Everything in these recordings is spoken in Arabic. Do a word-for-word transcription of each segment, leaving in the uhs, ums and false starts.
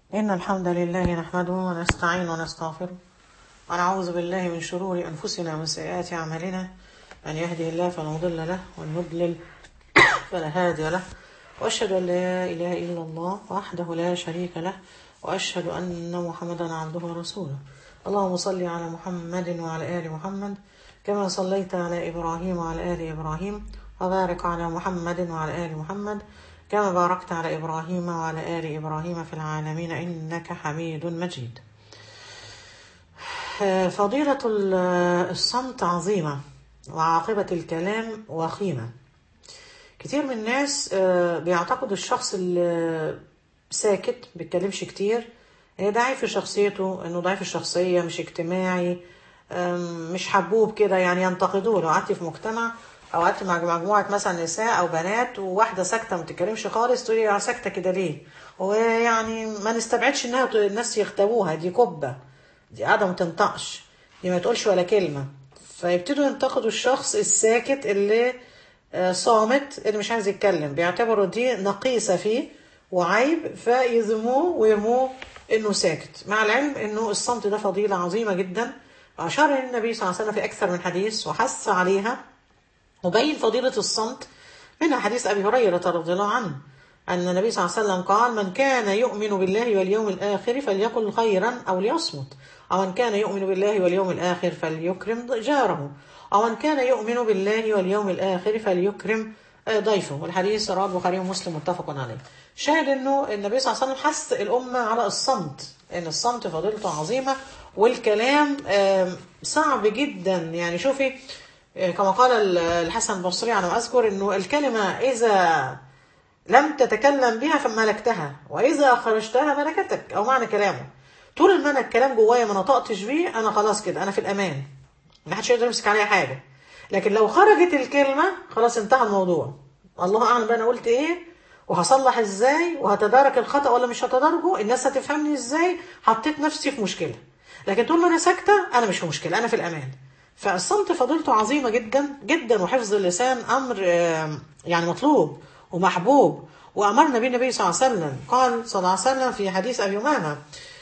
إن الحمد لله نحمده ونستعين ونستغفره ونعوذ بالله من شرور أنفسنا ومن سيئات أعمالنا. من يهده الله فلا مضل له ومن يضلل فلا هادي له، وأشهد أن لا إله إلا الله وحده لا شريك له، وأشهد أن محمدا عبده ورسوله. اللهم صل على محمد وعلى آل محمد كما صليت على إبراهيم وعلى آل إبراهيم، وبارك على محمد وعلى آل محمد كما باركت على إبراهيم وعلى آل إبراهيم في العالمين إنك حميد مجيد. فضيلة الصمت عظيمة وعاقبة الكلام وخيمة. كتير من الناس بيعتقد الشخص اللي ساكت بيتكلمش كتير ضعيف في شخصيته، انه ضعيف الشخصية، مش اجتماعي، مش حبوب كده، يعني ينتقدوه. لو قعدت في مجتمع او قعدت مع مجموعة مثلا نساء او بنات وواحدة ساكتة ما بتتكلمش خالص، تقولي يا ساكتة كده ليه؟ ويعني ما نستبعدش انها الناس يختبوها، دي كبة، دي قاعدة ما تنطقش، دي ما تقولش ولا كلمة. فيبتدوا ينتقدوا الشخص الساكت اللي صامت، اللي مش عايز يتكلم، بيعتبروا دي نقيصة فيه وعيب، فيذموه ويرموه انه ساكت، مع العلم انه الصمت ده فضيلة عظيمة جدا. أشار النبي صلى الله عليه وسلم في أكثر من حديث وحث عليها وبين فضيلة الصمت. منها حديث أبي هريرة رضي الله عنه أن النبي صلى الله عليه وسلم قال: من كان يؤمن بالله واليوم الآخر فليقل خيرا أو ليصمت، أو من كان يؤمن بالله واليوم الآخر فليكرم جاره، أو من كان يؤمن بالله واليوم الآخر فليكرم ضيفه. والحديث رواه البخاري ومسلم متفق عليه. شاهد أنه النبي صلى الله عليه وسلم حث الأمة على الصمت، أن الصمت فضيلته عظيمة، والكلام صعب جدا. يعني شوفي كما قال الحسن البصري على ما أذكر أنه الكلمة إذا لم تتكلم بها فملكتها، وإذا خرجتها ملكتك، أو معنى كلامه طول ما أنا الكلام جوايا ما نطقتش بيه، أنا خلاص كده أنا في الأمان، ما حدش يقدر يمسك عليا حاجة. لكن لو خرجت الكلمة خلاص انتهى الموضوع. الله أعلم بقى أنا قلت إيه، وهصلح إزاي، وهتدارك الخطأ ولا مش هتداركه، الناس هتفهمني إزاي، حطيت نفسي في مشكلة. لكن طول ما أنا ساكتة أنا مش في مشكلة، أنا في الأمان. فالصمت فضيلته عظيمة جدا جدا، وحفظ اللسان أمر يعني مطلوب ومحبوب. وأمرنا به النبي صلى الله عليه وسلم، قال صلى الله عليه وسلم في حديث أبي أمامة: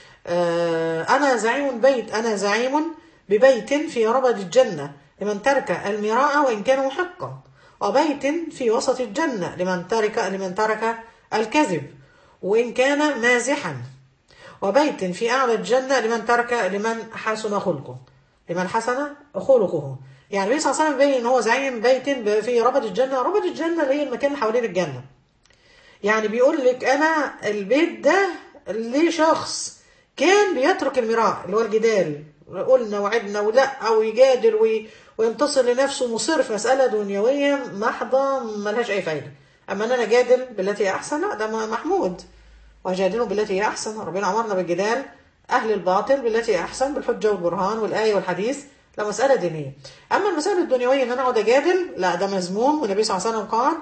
أنا زعيم بيت أنا زعيم ببيت في ربد الجنة لمن ترك المراء وإن كان محقا، وبيت في وسط الجنة لمن ترك لمن ترك الكذب وإن كان مازحا، وبيت في أعلى الجنة لمن ترك لمن حسن خلقه لمن حسن خلقه. يعني النبي صلى الله عليه وسلم بين ان هو زعيم بيت في ربد الجنة. ربد الجنة اللي هي المكان اللي حوالين الجنة. يعني بيقول لك انا البيت ده ليه شخص كان بيترك المراء اللي هو الجدال، قلنا وعدنا ولا، او يجادل وي وينتصر لنفسه، مصر في مسألة دنيوية محضة ملهاش اي فايدة. اما ان انا جادل بالتي احسن، لا ده محمود. وجادلوا بالتي هي احسن، ربنا امرنا بالجدال أهل الباطل بالتي أحسن بالحجة والبرهان والآية والحديث، لا مسألة دينية. أما المسألة الدنيوية إن أنا أقعد أجادل، لا ده مذموم. والنبي صلى الله عليه وسلم قال: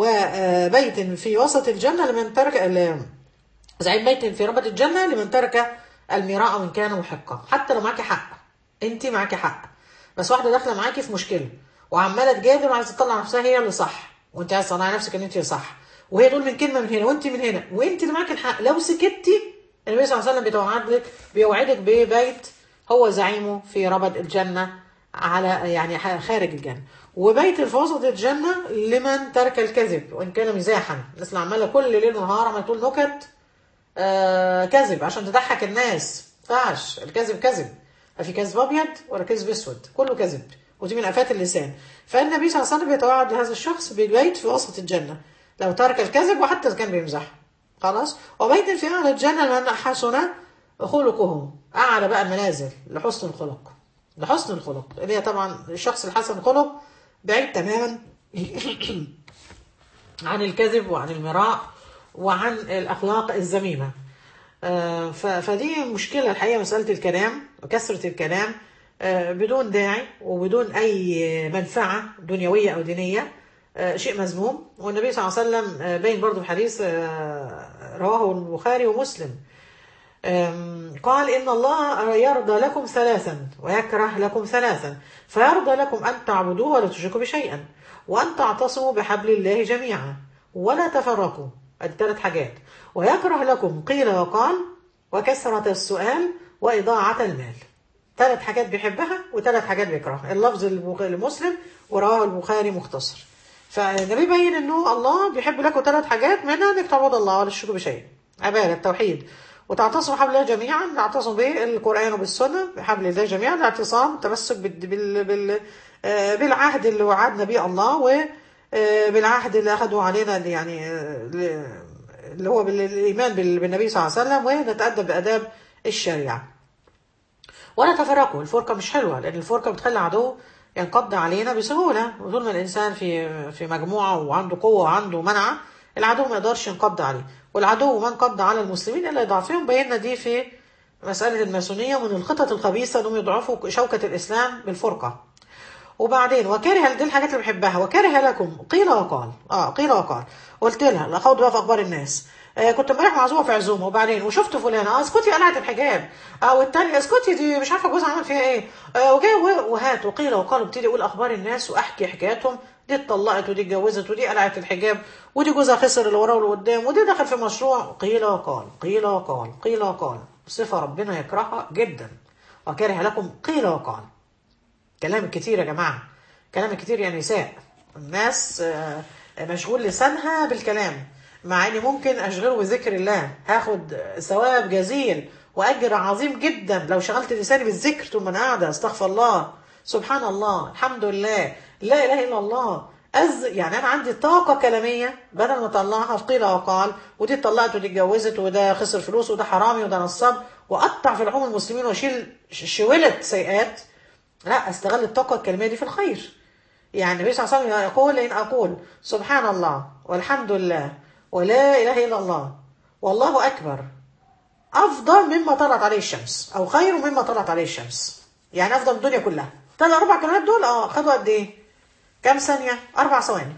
وبيت في وسط الجنة لمن ترك زعيم بيت في ربد الجنة لمن ترك المراء وإن كان محقا. حتى لو معاكي حق، أنت معاكي حق، بس واحدة داخلة معاكي في مشكلة وعمالة تجادل وعايزة تطلع نفسها هي اللي صح، وأنت عايزة تطلعي نفسك إن أنت صح، وهي تقول من كلمة من هنا وأنت من هنا وأنت اللي معاكي الحق، لو سكتي النبي صلى الله عليه وسلم بيتوعدك بيوعدك ببيت هو زعيمه في ربد الجنة، على يعني خارج الجنة. وبيت في وسط الجنة لمن ترك الكذب وإن كان مزاحا. الناس اللي عمالة كل ليل ونهار ما تقول نكت آه كذب عشان تضحك الناس، فاش الكذب كذب، لا في كذب أبيض ولا كذب أسود، كله كذب، ودي من آفات اللسان. فالنبي صلى الله عليه وسلم بيتوعد لهذا الشخص ببيت في وسط الجنة لو ترك الكذب وحتى كان بيمزح. خلاص. وبيت في أعلى الجنة من حسن خلقه، أعلى بقى المنازل لحسن الخلق، لحسن الخلق اللي هي طبعا الشخص الحسن الخلق بعيد تماما عن الكذب وعن المراء وعن الأخلاق الذميمة. فدي مشكلة الحقيقة، مسألة الكلام وكثرة الكلام بدون داعي وبدون أي منفعة دنيوية أو دينية، شيء مذموم. والنبي صلى الله عليه وسلم بين برضو الحديث رواه البخاري ومسلم، قال: إن الله يرضى لكم ثلاثا ويكره لكم ثلاثا، فيرضى لكم أن تعبدوه ولا تشركوا بشيئا، وأن تعتصموا بحبل الله جميعا ولا تفرقوا. الثلاث حاجات. ويكره لكم قيل وقال، وكثرة السؤال وإضاعة المال. ثلاث حاجات بيحبها وثلاث حاجات بيكرهها. اللفظ المسلم ورواه البخاري مختصر. فالنبي بين انه الله بيحب لكم ثلاث حاجات، منها انك تعبدوا الله ولا تشركوا بشيء، عباده التوحيد، وتعتصموا بحبل الله جميعا، تعتصموا بالقران وبالسنه بحبل الله جميعا، الاعتصام التمسك بال... بال... بال... آه، بالعهد اللي وعدنا به الله، وبالعهد اللي اخذوا علينا يعني آه، اللي هو بالايمان بال- بالنبي صلى الله عليه وسلم، ونتادب باداب الشريعه. ولا تفرقوا. الفرقه مش حلوه، لان الفرقه بتخلي العدو ينقض علينا بسهوله. طول ما الانسان في في مجموعه وعنده قوه وعنده منعه، العدو ما يقدرش ينقض عليه. والعدو ما انقض على المسلمين الا يضعفهم. بينا دي في مساله الماسونيه، ومن الخطط الخبيثه انهم يضعفوا شوكه الاسلام بالفرقه. وبعدين وكره، دي الحاجات اللي بحبها. وكره لكم قيل وقال. اه قيل وقال. قلت لها لا خوض بقى في اخبار الناس. آه كنت امبارح معزومه في عزومه، وبعدين وشفت فلانه اه اسكتي قلعت الحجاب، اه والتانية اسكتي دي مش عارفه جوزها عمل فيها ايه، آه وجاي وهات وقيل وقال، وابتدي اقول اخبار الناس واحكي حكاياتهم. دي اتطلقت ودي اتجوزت ودي قلعت الحجاب ودي جوزها خسر اللي وراه واللي قدام ودي دخل في مشروع. قيل وقال قيل وقال قيل وقال، صفه ربنا يكرهها جدا. وكره لكم قيل وقال. كلام كتير يا جماعة، كلام كتير يعني نساء. الناس آه، مشغول لسانها بالكلام، مع اني ممكن اشغله بذكر الله، هاخد ثواب جزيل واجر عظيم جدا لو شغلت لساني بالذكر طول ما انا قاعده. استغفر الله، سبحان الله، الحمد لله، لا اله الا الله. أز يعني انا عندي طاقه كلاميه، بدل ما اطلعها في قيل وقال، ودي اتطلقت ودي اتجوزت وده خسر فلوس وده حرامي وده نصاب، واقطع في لحوم المسلمين واشيل شوله سيئات، لا استغل الطاقه الكلميه دي في الخير. يعني النبي صلى الله عليه وسلم يقول ان اقول سبحان الله والحمد لله ولا اله الا الله والله اكبر افضل مما طلعت عليه الشمس، او خير مما طلعت عليه الشمس. يعني افضل من الدنيا كلها. ثلاث اربع كلمات دول اه خدوا قد ايه؟ كام ثانيه؟ اربع ثواني،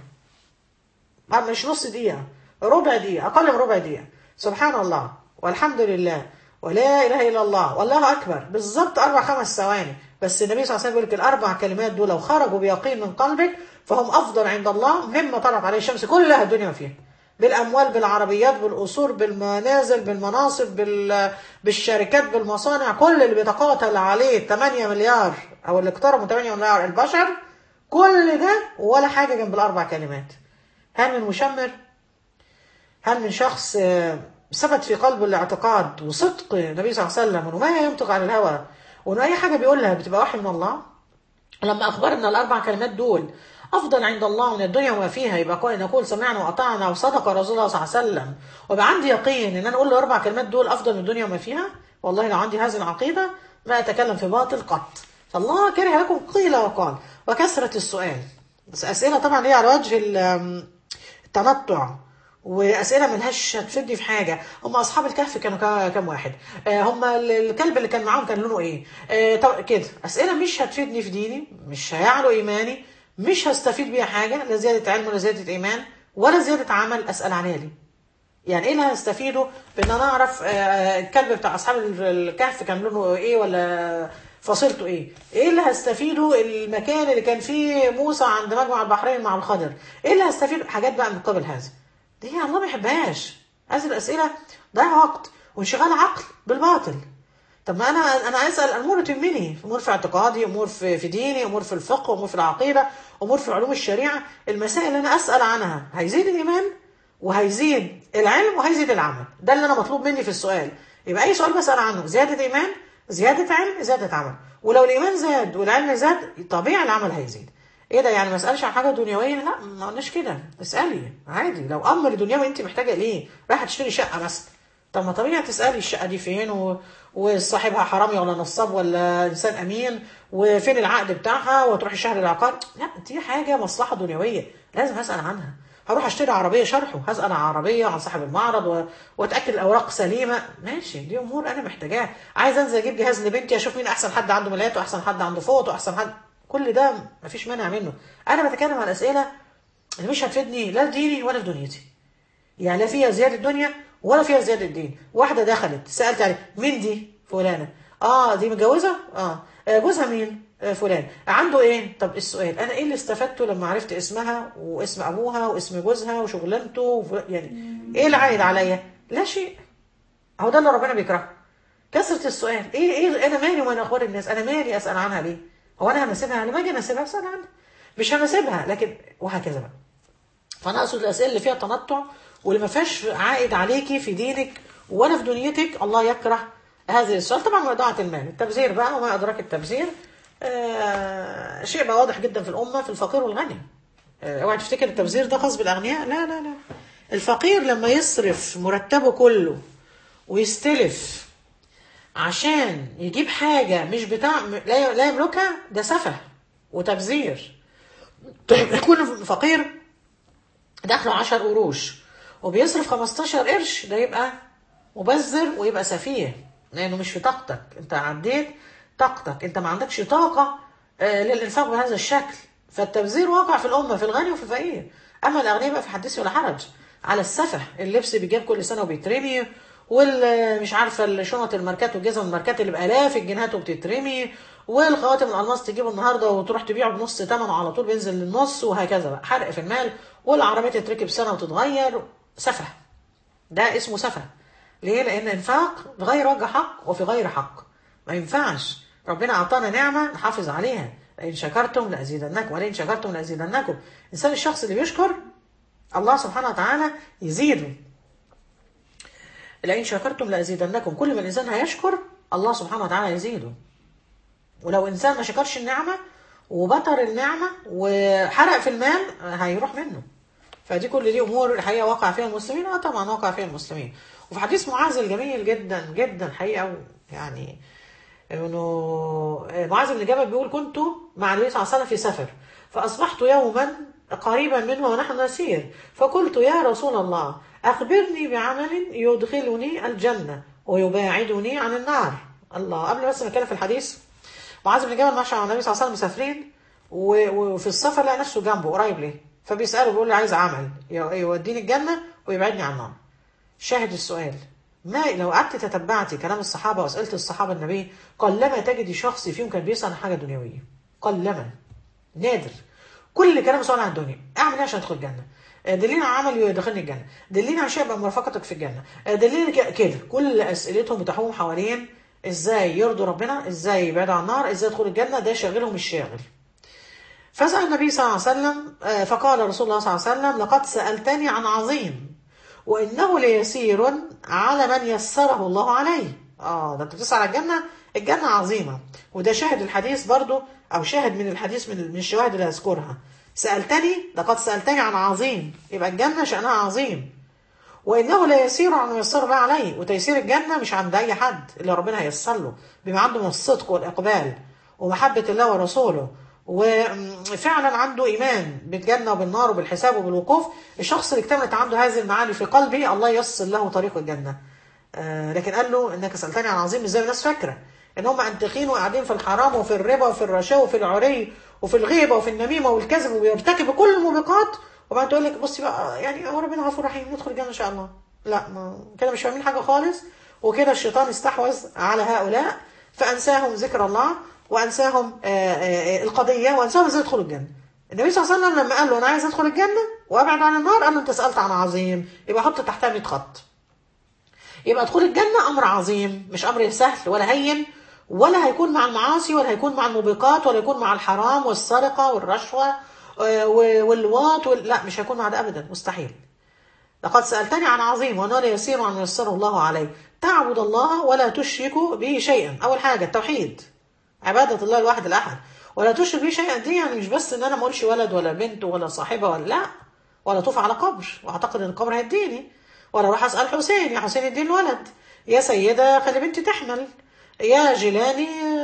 مش نص دقيقه، ربع دقيقه، اقل من ربع دقيقه. سبحان الله والحمد لله ولا اله الا الله والله اكبر، بالظبط اربع خمس ثواني. بس النبي صلى الله عليه وسلم بيقول لك الاربع كلمات دول لو خرجوا بيقين من قلبك فهم افضل عند الله مما طلعت عليه الشمس كلها الدنيا ما فيها. بالاموال، بالعربيات، بالقصور، بالمنازل، بالمناصب، بال... بالشركات، بالمصانع، كل اللي بيتقاتل عليه ثمانية مليار او اللي اقتربوا ثمانية مليار البشر، كل ده ولا حاجه جنب الاربع كلمات. هل من مشمر؟ هل من شخص ثبت في قلبه الاعتقاد وصدق النبي صلى الله عليه وسلم، وانه ما ينطق عن الهوى، وانه اي حاجه بيقولها بتبقى وحي من الله؟ لما اخبرنا الاربع كلمات دول افضل عند الله من الدنيا وما فيها، يبقى نقول سمعنا واطعنا وصدق رسول الله صلى الله عليه وسلم، ويبقى عندي يقين ان انا اقول الاربع كلمات دول افضل من الدنيا وما فيها. والله لو عندي هذه العقيده ما اتكلم في باطل قط. فالله كره لكم قيل وقال وكثره السؤال. بس اسئله طبعا هي على وجه التنطع، واسئله ملهاش هتفيدني في حاجه. هم اصحاب الكهف كانوا كام واحد؟ آه هم الكلب اللي كان معاهم كان لونه ايه؟ آه طب كده اسئله مش هتفيدني في ديني، مش هيعلو ايماني، مش هستفيد بيها حاجه، لا زياده علم ولا زياده ايمان ولا زياده عمل. اسال عنها ليه؟ يعني ايه اللي هستفيده بان انا اعرف آه الكلب بتاع اصحاب الكهف كان لونه ايه ولا فصيلته ايه؟ ايه اللي هستفيده المكان اللي كان فيه موسى عند مجمع البحرين مع الخضر؟ ايه اللي هستفيده؟ حاجات بقى من قبل هذا دي الله ما يحبهاش. هذه الاسئله ضيع وقت وانشغال عقل بالباطل. طب ما انا انا اسال امور تهمني، امور في اعتقادي، امور في في ديني، امور في الفقه، امور في العقيده، امور في علوم الشريعه. المسائل اللي انا اسال عنها هيزيد الايمان وهيزيد العلم وهيزيد العمل. ده اللي انا مطلوب مني في السؤال. يبقى اي سؤال بسال عنه زياده ايمان، زياده علم، زياده عمل. ولو الايمان زاد والعلم زاد طبيعي العمل هيزيد. ايه ده يعني ما اسالش عن حاجه دنيويه؟ لا ما قلناش كده، اسالي عادي. لو امر دنيوي انت محتاجه ليه، رايحه تشتري شقه مثلا، طب ما طبيعي تسالي الشقه دي فين، و... وصاحبها حرامي ولا نصاب ولا انسان امين، وفين العقد بتاعها، وتروحي شهر العقار. لا دي حاجه مصلحه دنيويه لازم اسال عنها. هروح اشتري عربيه شرحه، هسال عن عربيه عن صاحب المعرض و... واتاكد الاوراق سليمه. ماشي، دي امور انا محتاجاها. عايز انزل اجيب جهاز لبنتي، اشوف مين احسن حد عنده ملايات واحسن حد عنده فوط واحسن حد، كل ده مفيش مانع منه. انا بتكلم عن الاسئله اللي مش هتفيدني لا ديني ولا في دنيتي، يعني لا فيها زياده دنيا ولا فيها زياده دين. واحده دخلت سالت عليه مين دي؟ فلانه. اه دي متجوزه؟ اه جوزها مين؟ آه فلان. عنده ايه؟ طب السؤال انا ايه اللي استفدته لما عرفت اسمها واسم ابوها واسم جوزها وشغلانته وف... يعني ايه اللي عايد عليا؟ لا شيء. اهو ده اللي ربنا بيكرهه. كثرة السؤال، ايه ايه انا مالي ومال اخبار الناس، انا مالي اسال عنها ليه؟ هو انا هنسيبها؟ لما اجي انسيبها اسال عنها، مش هنسيبها، لكن وهكذا بقى. فانا اقصد الاسئله اللي فيها تنطع واللي ما فيهاش عائد عليكي في دينك ولا في دنيتك، الله يكره هذه السؤال. طبعا إضاعة المال، التبذير بقى وما ادراك التبذير، آه شيء بقى واضح جدا في الامه، في الفقير والغني. آه، اوعي تفتكر التبذير ده خاص بالاغنياء، لا لا لا. الفقير لما يصرف مرتبه كله ويستلف عشان يجيب حاجة مش بتاع لا لا يملكها، ده سفه وتبذير. طيب يكون فقير دخله عشر قروش وبيصرف خمستاشر قرش، ده يبقى مبذر ويبقى سفيه، لأنه مش في طاقتك، أنت عديت طاقتك، أنت ما عندكش طاقة آه، للإنفاق بهذا الشكل. فالتبذير واقع في الأمة، في الغني وفي الفقير. أما الأغنياء بقى في حديث ولا حرج على السفه، اللبس بيجاب كل سنة وبيترمي، والمش عارفة الشنط الماركات والجزم الماركات اللي بآلاف الجنيهات وبتترمي، والخواتم الألماس تجيبه النهارده وتروح تبيعه بنص ثمنه على طول، بينزل للنص، وهكذا بقى، حرق في المال. والعربية تتركب سنة وتتغير، سفه. ده اسمه سفه. ليه؟ لأن إنفاق بغير وجه حق وفي غير حق، ما ينفعش. ربنا أعطانا نعمة نحافظ عليها، لئن شكرتم لأزيدنكم ولئن شكرتم لأزيدنكم. الإنسان الشخص اللي بيشكر الله سبحانه وتعالى يزيده. لئن شكرتم لأزيدنكم، كل ما الإنسان هيشكر الله سبحانه وتعالى يزيده. ولو إنسان ما شكرش النعمة وبطر النعمة وحرق في المال، هيروح منه. فدي كل دي أمور الحقيقة وقع فيها المسلمين، اه طبعا وقع فيها المسلمين. وفي حديث معاذ الجميل جدا جدا حقيقة، يعني انه معاذ بن جبل بيقول: كنت مع النبي صلى الله عليه وسلم في سفر، فأصبحت يوما قريبا منه ونحن نسير، فقلت: يا رسول الله، أخبرني بعمل يدخلني الجنة ويباعدني عن النار. الله، قبل بس ما نتكلم في الحديث، معاذ بن جبل ماشي مع النبي صلى الله عليه وسلم مسافرين، وفي السفر لقى نفسه جنبه قريب ليه، فبيسأله بيقول له: عايز عمل يوديني الجنة ويبعدني عن النار. شاهد السؤال، ما لو قعدت تتبعتي كلام الصحابة وأسئلة الصحابة النبي، قلما تجدي شخص فيهم كان بيسأل عن حاجة دنيوية، قلما، نادر. كل كلام سؤال عن الدنيا، اعمل ايه عشان ادخل الجنة، دلينا على عمل يدخلني الجنة، دلينا على شيء يبقى مرافقتك في الجنة، دلينا كده. كل اسئلتهم بتحوم حوالين ازاي يرضوا ربنا، ازاي يبعدوا عن النار، ازاي يدخلوا الجنة، ده شاغلهم الشاغل. فسأل النبي صلى الله عليه وسلم، فقال رسول الله صلى الله عليه وسلم: لقد سألتني عن عظيم وإنه ليسير على من يسره الله عليه. اه ده انت بتسأل على الجنة، الجنة عظيمة. وده شاهد الحديث برضو، او شاهد من الحديث من الشواهد اللي هذكرها. سألتني، لقد سألتني عن عظيم، يبقى الجنة شأنها عظيم. وإنه ليسير على من يسر الله عليه، وتيسير الجنة مش عند أي حد اللي ربنا هيسر له، بما عنده من الصدق والإقبال ومحبة الله ورسوله، وفعلا عنده إيمان بالجنة وبالنار وبالحساب وبالوقوف. الشخص اللي اكتملت عنده هذه المعاني في قلبه، الله ييسر له طريق الجنة. آه لكن قال له: إنك سألتني عن عظيم، ازاي الناس فاكرة إن هم أنتخين وقاعدين في الحرام وفي الربا وفي الرشاوى وفي العري وفي الغيبة وفي النميمة والكذب وبيرتكب كل الموبقات، وبعدين تقول لك: بصي بقى، يعني هو ربنا غفور رحيم، ندخل الجنة إن شاء الله. لا، ما كده مش فاهمين حاجة خالص. وكده الشيطان استحوذ على هؤلاء، فأنساهم ذكر الله، وأنساهم آآ آآ القضية، وأنساهم ازاي يدخلوا الجنة. النبي صلى الله عليه وسلم لما قال له: أنا عايز أدخل الجنة وأبعد عن النار، قال له: أنت سألت عن عظيم، يبقى حط تحتها مية خط. يبقى دخول الجنة أمر عظيم، مش أمر سهل ولا هين، ولا هيكون مع المعاصي، ولا هيكون مع الموبقات، ولا يكون مع الحرام والسرقة والرشوة واللواط وال... لا، مش هيكون مع ده أبدا، مستحيل. لقد سألتني عن عظيم ونار يسير عن يسره الله عليه، تعبد الله ولا تشرك به شيئا. أول حاجة التوحيد، عبادة الله الواحد الأحد، ولا تشرك به شيئا. دي يعني مش بس إن أنا ما اقولش ولد ولا بنت ولا صاحبة ولا لا، ولا طوف على قبر واعتقد ان القبر هيديني، ولا اروح اسال حسين: يا حسين اديني الولد، يا سيده خلي بنتي تحمل، يا جيلاني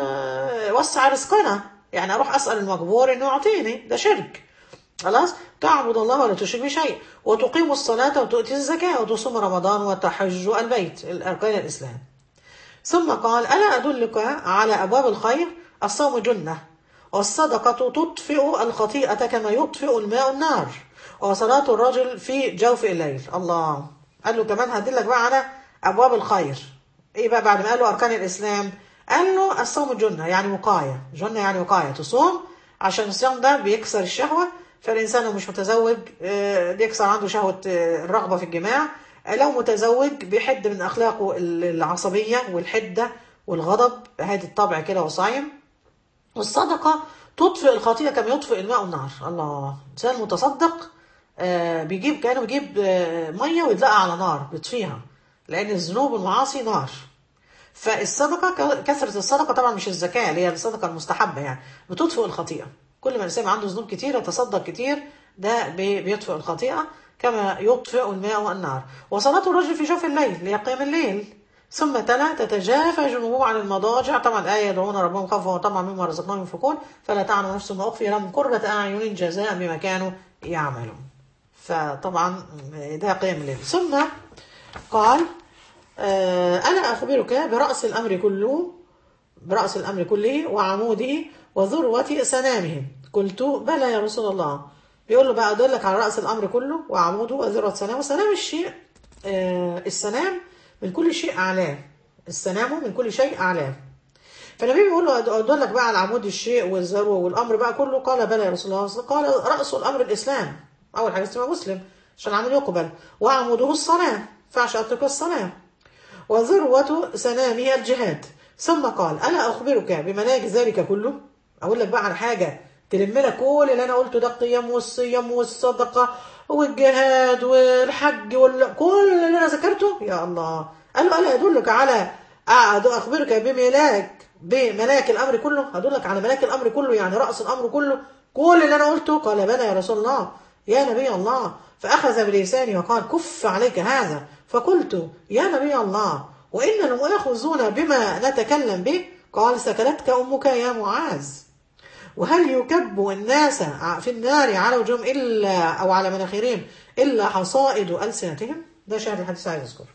وسع رزقنا، يعني اروح اسال المجبور انه يعطيني، ده شرك. خلاص، تعبد الله ولا تشرك به شيء، وتقيم الصلاه وتؤتي الزكاه وتصوم رمضان وتحج البيت، الاركان الاسلام. ثم قال: الا ادلك على ابواب الخير؟ الصوم جنه، والصدقه تطفئ الخطيئه كما يطفئ الماء النار، وصلاة الرجل في جوف الليل. الله، قال له كمان هدلك بقى على أبواب الخير. إيه بقى بعد ما قال له أركان الإسلام؟ قال له الصوم جنة، يعني وقاية، جنة يعني وقاية، تصوم عشان الصيام ده بيكسر الشهوة. فالإنسان لو مش متزوج بيكسر عنده شهوة الرغبة في الجماع، لو متزوج بيحد من أخلاقه العصبية والحدة والغضب، هذه الطبع كده وصايم. والصدقة تطفئ الخطيئة كما يطفئ الماء النار. الله، إنسان متصدق آه بيجيب كأنه بيجيب آه مية ويدلقها على نار بيطفيها، لأن الذنوب والمعاصي نار. فالصدقة، كثرة الصدقة طبعا مش الزكاة اللي هي الصدقة المستحبة، يعني بتطفئ الخطيئة. كل ما الإنسان عنده ذنوب كتير يتصدق كتير، ده بيطفئ الخطيئة كما يطفئ الماء النار. وصلاة الرجل في جوف الليل اللي هي قيام الليل. ثم تلا تتجافى جنوبهم عن المضاجع، طبعا الآية يدعون ربهم خوفا وطمعا مما رزقناهم ينفقون فلا تعلم نفس ما أخفي لهم قرة أعين جزاء بما كانوا يعملون. فطبعا ده قيام الليل. ثم قال آه أنا أخبرك برأس الأمر كله، برأس الأمر كله وعموده وذروة سنامه. قلت بلى يا رسول الله. بيقول له بقى أدلك على رأس الأمر كله وعموده وذروة سنامه. سنام الشيء آه السنام من كل شيء أعلاه، السنام من كل شيء أعلاه. فالنبي بيقول له أدلك بقى على عمود الشيء والذروة والأمر بقى كله. قال بلى يا رسول الله. قال رأس الأمر الإسلام، أول حاجة اسمها مسلم عشان العمل يقبل، وعموده الصلاة فعش أترك الصلاة، وذروة سنامه الجهاد. ثم قال ألا أخبرك بمناج ذلك كله. أقول لك بقى على حاجة تلم لك كل اللي أنا قلته ده، القيام والصيام والصدقة والجهاد والحج وكل اللي أنا ذكرته. يا الله، قال له ألا أدلك على أخبرك بملاك بملاك الأمر كله. أدلك على ملاك الأمر كله يعني رأس الأمر كله، كل اللي أنا قلته. قال بلى يا رسول الله يا نبي الله. فأخذ بلساني وقال كف عليك هذا. فقلت يا نبي الله وإننا مؤاخذون بما نتكلم به. قال سكلتك أمك يا معاذ. وهل يكب الناس في النار على وجوههم إلا أو على مناخرهم إلا حصائد ألسنتهم. ده شاهد الحديث عايز أذكر.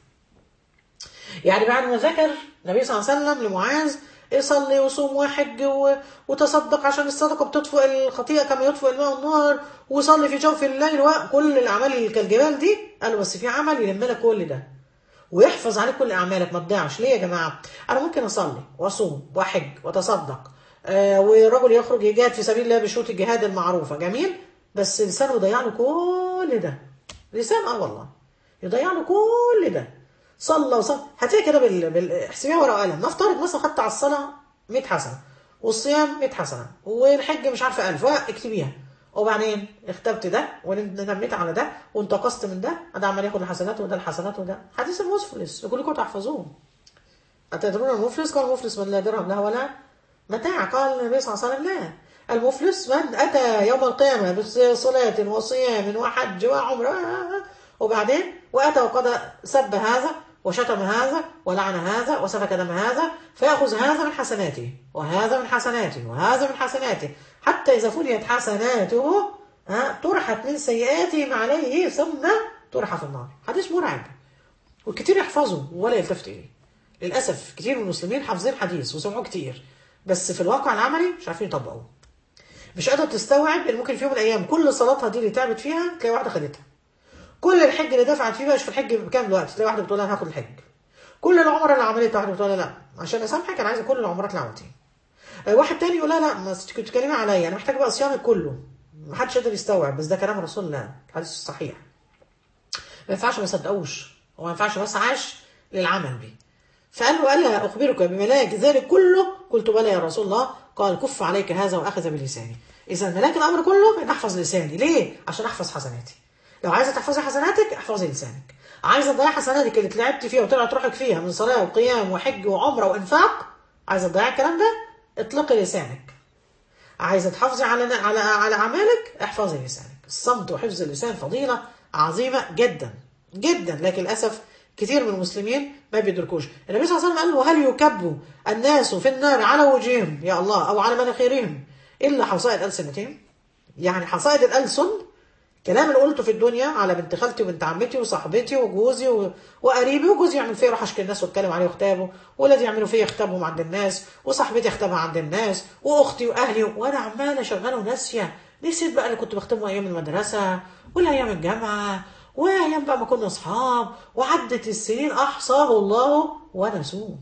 يعني بعد ما ذكر النبي صلى الله عليه وسلم لمعاذ يصلي وصوم وحج وتصدق عشان الصدقة بتطفئ الخطيئة كما يطفئ الماء النار، وصلي في جوف الليل وكل الأعمال كالجبال دي، قالوا بس في عمل يلم لك كل ده ويحفظ عليك كل أعمالك ما تضيعش. ليه يا جماعة؟ أنا ممكن أصلي وأصوم وأحج وتصدق آه والرجل يخرج يجاهد في سبيل الله بشروط الجهاد المعروفة، جميل، بس لسانه يضيع له كل ده. لسان اه والله يضيع له كل ده. صلى وصلى، هتلاقي كده بال... بالاحسبيها ورقه وقلم. نفترض مثلا خدت على الصلاه مية حسنه، والصيام مية حسنه، والحج مش عارفه ألف، اكتبيها. وبعدين اختبت ده ونميت على ده وانتقصت من ده، ده عمال ياخد الحسنات وده الحسنات وده. حديث المفلس كلكم تحفظوه. أتدرون المفلس؟ قال المفلس من لا درهم له ولا متاع. قال النبي صلى الله عليه وسلم لا، المفلس من أتى يوم القيامة بصلاة وصيام وحج وعمرة وبعدين وأتى وقد سب هذا وشتم هذا ولعن هذا وسفك دم هذا، فيأخذ هذا من حسناته وهذا من حسناته وهذا من حسناته، حتى إذا فنيت حسناته ها طرحت من سيئاتهم عليه ثم طرح في النار. حديث مرعب والكثير يحفظه ولا يلتفت إليه. للأسف كثير من المسلمين حافظين حديث وسمعوه كتير، بس في الواقع العملي مش عارفين يطبقوه. مش قادر تستوعب ان ممكن في يوم من الايام كل صلاتها دي اللي تعبت فيها تلاقي واحده خدتها. كل الحج اللي دفعت فيه مش في الحج بكام دلوقتي تلاقي واحده بتقول انا هاخد الحج. كل العمره اللي عملتها واحده بتقول لا عشان اسامحك انا عايزه كل العمرات اللي عملتيها. واحد تاني يقول لا لا ما كنت بتتكلمي عليا انا محتاج بقى صيامك كله. ما حدش قادر يستوعب، بس ده كلام رسول الله الحديث الصحيح. ما ينفعش ما صدقوش وما ينفعش بس عاش للعمل بيه. فقال له ألا أخبرك بملاك ذلك كله؟ قلت بلى يا رسول الله. قال كف عليك هذا وأخذ بلساني. إذا ملاك الأمر كله إن أحفظ لساني. ليه؟ عشان أحفظ حسناتي. لو عايزة تحفظي حسناتك احفظي لسانك. عايزة تضيعي حسناتك اللي اتلعبت فيها وطلعت روحك فيها من صلاة وقيام وحج وعمرة وإنفاق، عايزة تضيعي الكلام ده اطلقي لسانك. عايزة تحافظي على على على أعمالك احفظي لسانك. الصمت وحفظ اللسان فضيلة عظيمة جدا جدا، لكن للأسف كثير من المسلمين ما بيدركوش. النبي صلى الله عليه وسلم قال وهل يكب الناس في النار على وجوههم يا الله او على مناخيرهم الا حصائد السنتهم. يعني حصائد الالسن كلام اللي قلته في الدنيا على بنت خالتي وبنت عمتي وصاحبتي وجوزي و... وقريبي، وجوزي يعمل فيا يروح اشكي الناس واتكلم عليه واختابه، ولادي يعملوا فيا يختبهم عند الناس، وصاحبتي اختبها عند الناس، واختي واهلي، وانا عماله شغاله وناسيه. نسيت بقى اللي كنت بختمه ايام المدرسه والايام الجامعه وايام بقى ما كنا اصحاب، وعدت السنين احصاه الله ونسوه.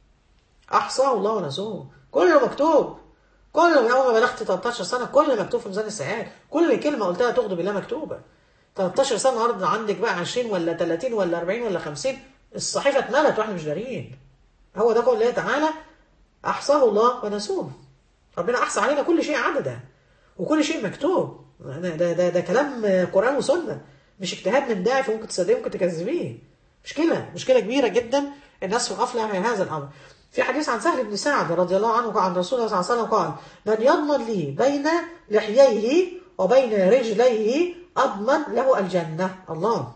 احصاه الله ونسوه، كله مكتوب، كله من اول ما بلغت تلتاشر سنه كله مكتوب في ميزان السيئات. كل كلمه قلتها تغضب بالله مكتوبه. تلتاشر سنه النهارده عندك بقى عشرين ولا تلاتين ولا اربعين ولا خمسين، الصحيفه اتملت واحنا مش دارين. هو ده قول الله تعالى احصاه الله ونسوه. ربنا احصى علينا كل شيء عددا، وكل شيء مكتوب. ده ده ده, ده كلام قران وسنه، مش اجتهاد من داعي فممكن تصدقيه ممكن تكذبيه. مشكله مشكله كبيره جدا، الناس في غفله من هذا الامر. في حديث عن سهل بن سعد رضي الله عنه عن رسول الله صلى الله عليه وسلم قال: من يضمن لي بين لحييه وبين رجليه اضمن له الجنه. الله.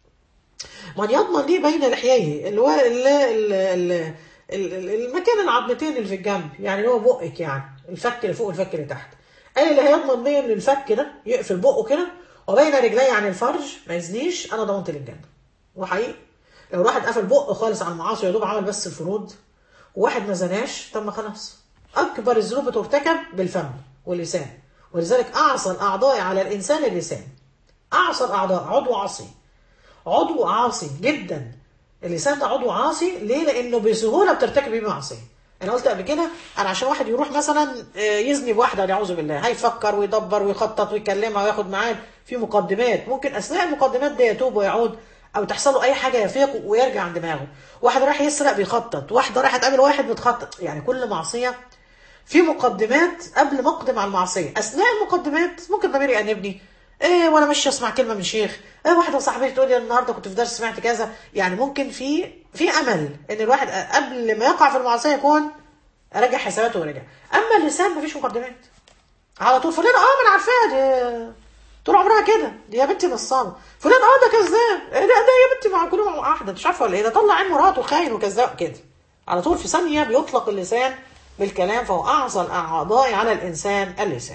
من يضمن لي بين لحييه اللي هو ال- ال- ال- ال- المكان العظمتين اللي في الجنب، يعني اللي هو بقك، يعني الفك اللي فوق والفك اللي تحت. قال اللي هيضمن بين الفك ده يقفل بقه كده وبين رجليه يعني الفرج ما يزنيش، انا ضمنت للجنه. وحقيقي لو الواحد قفل بقه خالص على المعاصي ويا دوب عمل بس الفروض، وواحد ما زناش، طب ما خلاص. اكبر الذنوب بترتكب بالفم واللسان، ولذلك اعصى الاعضاء على الانسان اللسان. اعصى الاعضاء، عضو عاصي، عضو عاصي جدا. اللسان ده عضو عاصي ليه؟ لانه بسهوله بترتكب بيه معصيه. انا قلت قبل كده، انا عشان واحد يروح مثلا يزني بواحده نعوذ بالله، هيفكر ويدبر ويخطط ويكلمها وياخد معاه في مقدمات، ممكن اثناء المقدمات دي يتوب ويعود، او تحصل له اي حاجه يفيق ويرجع عن دماغه. واحد راح يسرق بيخطط، واحده راح تقابل واحد بتخطط، يعني كل معصيه في مقدمات قبل ما اقدم على المعصيه. اثناء المقدمات ممكن ضميري يأنبني، ايه وانا ماشيه اسمع كلمه من شيخ، ايه واحده صاحبتي تقول لي النهارده كنت في درس سمعت كذا، يعني ممكن في في امل ان الواحد قبل ما يقع في المعصيه يكون راجع حساباته ورجع. اما اللسان مفيش مقدمات، على طول فلان اه ما انا عارفاها دي طول عمرها كده، دي يا بنتي نصابه، فلان اه ده كذاب، ايه ده ده يا بنتي مع كلهم مع واحده مش عارفه ولا ايه، ده طلع عين مراته خاين وكذاب كده. على طول في ثانيه بيطلق اللسان بالكلام، فهو اعصى الاعضاء على الانسان اللسان.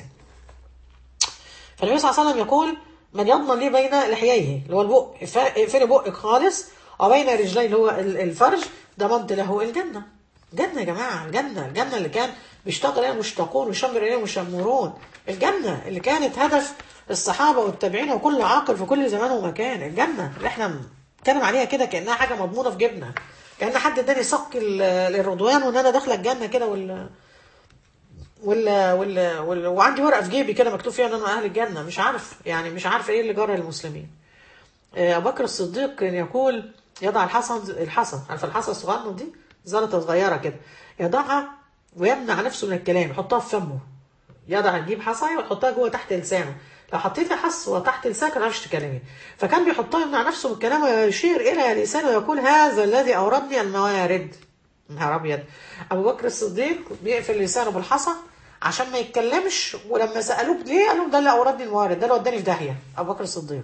فالنبي صلى الله عليه وسلم يقول: من يضمن لي بين لحييه اللي هو البق، اقفلي بقك خالص، وبين رجليه اللي هو الفرج، ضمنت له الجنه. جنه يا جماعه، الجنه الجنه اللي كان بيشتاق اليها المشتاقون ويشمر اليها المشمرون، الجنه اللي كانت هدف الصحابه والتابعين وكل عاقل في كل زمان ومكان، الجنه اللي احنا بنتكلم عليها كده كانها حاجه مضمونه في جيبنا، كان حد اداني صك الرضوان وان انا داخله الجنه كده، وال ولا ولا ولا وعندي ورقه في جيبي كده مكتوب فيها ان انا اهل الجنه. مش عارف يعني مش عارف ايه اللي جرى للمسلمين. ابو بكر الصديق كان يقول: يضع الحصى الحصى عارف الحصى الصغنن دي، زلطه صغيره كده، يضعها ويمنع نفسه من الكلام، يحطها في فمه، يضع يجيب حصايه ويحطها جوه تحت لسانه، لو حطيتي حصوه تحت لسانك ما تعرفش تكلمي، فكان بيحطها يمنع نفسه من الكلام ويشير الى لسانه ويقول: هذا الذي اوردني الموارد. نهار ابيض. ابو بكر الصديق بيقفل لسانه بالحصى عشان ما يتكلمش، ولما سالوه ليه قال لهم: ده اللي اوردني الموارد، ده اللي وداني في داهيه. ابو بكر الصديق.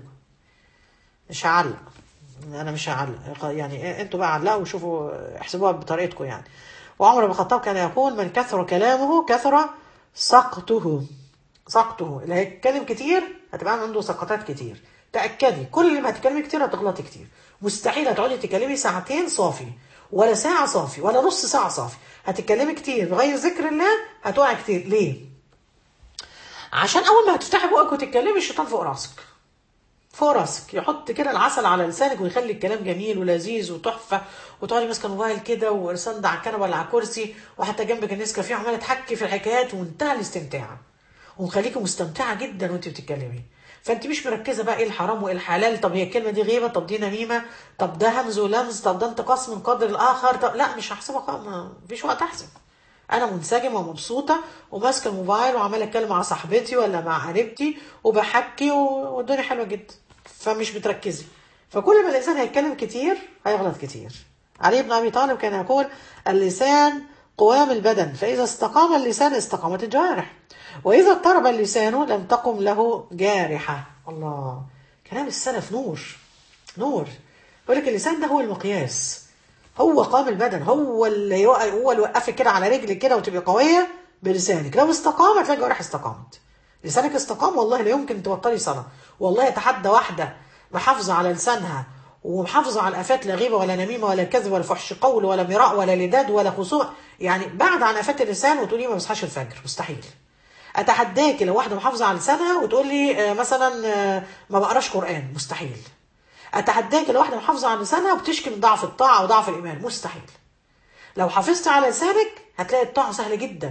مش هعلق، انا مش هعلق، يعني انتوا بقى علقوا وشوفوا احسبوها بطريقتكم يعني. وعمر بن الخطاب كان يقول: من كثر كلامه كثر سقطه. سقطه اللي هيتكلم كتير هتبقى عنده سقطات كتير. تاكدي كل ما هتتكلمي كتير هتغلطي كتير، مستحيل هتقعدي تتكلمي ساعتين صافي ولا ساعه صافي ولا نص ساعه صافي، هتتكلمي كتير بغير ذكر الله هتقعي كتير. ليه؟ عشان اول ما هتفتحي بقك وتتكلمي الشيطان فوق راسك، فوق راسك يحط كده العسل على لسانك ويخلي الكلام جميل ولذيذ وتحفه، وتقعدي ماسكه الموبايل كده ورساند على الكنبه ولا على الكرسي، وحتى جنبك النسكافيه وعماله تحكي في الحكايات ومنتهى الاستمتاع، ومخليكي مستمتعه جدا وانت بتتكلمي. فانت مش مركزه بقى ايه الحرام وايه الحلال، طب هي الكلمه دي غيبه، طب دي نميمه، طب ده همز ولمز، طب ده انتقاص من قدر الاخر، طب لا مش هحسبها خالص، ما فيش وقت احسب. انا منسجمه ومبسوطه وماسكه الموبايل وعماله اتكلم مع صاحبتي ولا مع قريبتي وبحكي والدنيا حلوه جدا، فمش بتركزي. فكل ما الانسان هيتكلم كتير هيغلط كتير. علي بن ابي طالب كان يقول: اللسان قوام البدن، فاذا استقام اللسان استقامت الجوارح، واذا اضطرب اللسان لم تقم له جارحه. الله، كلام السلف نور نور. يقول لك اللسان ده هو المقياس، هو قام البدن، هو اللي هو اللي يوقفك كده على رجلك كده وتبقى قويه بلسانك. لو استقام هتلاقي الجوارح استقامت. لسانك استقام والله لا يمكن تبطلي صلاه. والله يتحدى واحده محافظه على لسانها ومحافظه على الافات، لا غيبه ولا نميمه ولا كذب ولا فحش قول ولا مراء ولا لداد ولا خصوع، يعني بعد عن افات اللسان، وتقولي ما بصحاش الفجر، مستحيل. اتحداكي لو واحده محافظه على لسانها وتقول لي مثلا ما بقراش قران، مستحيل. اتحداكي لو واحده محافظه على لسانها وبتشكي من ضعف الطاعه وضعف الايمان، مستحيل. لو حافظت على لسانك هتلاقي الطاعه سهله جدا،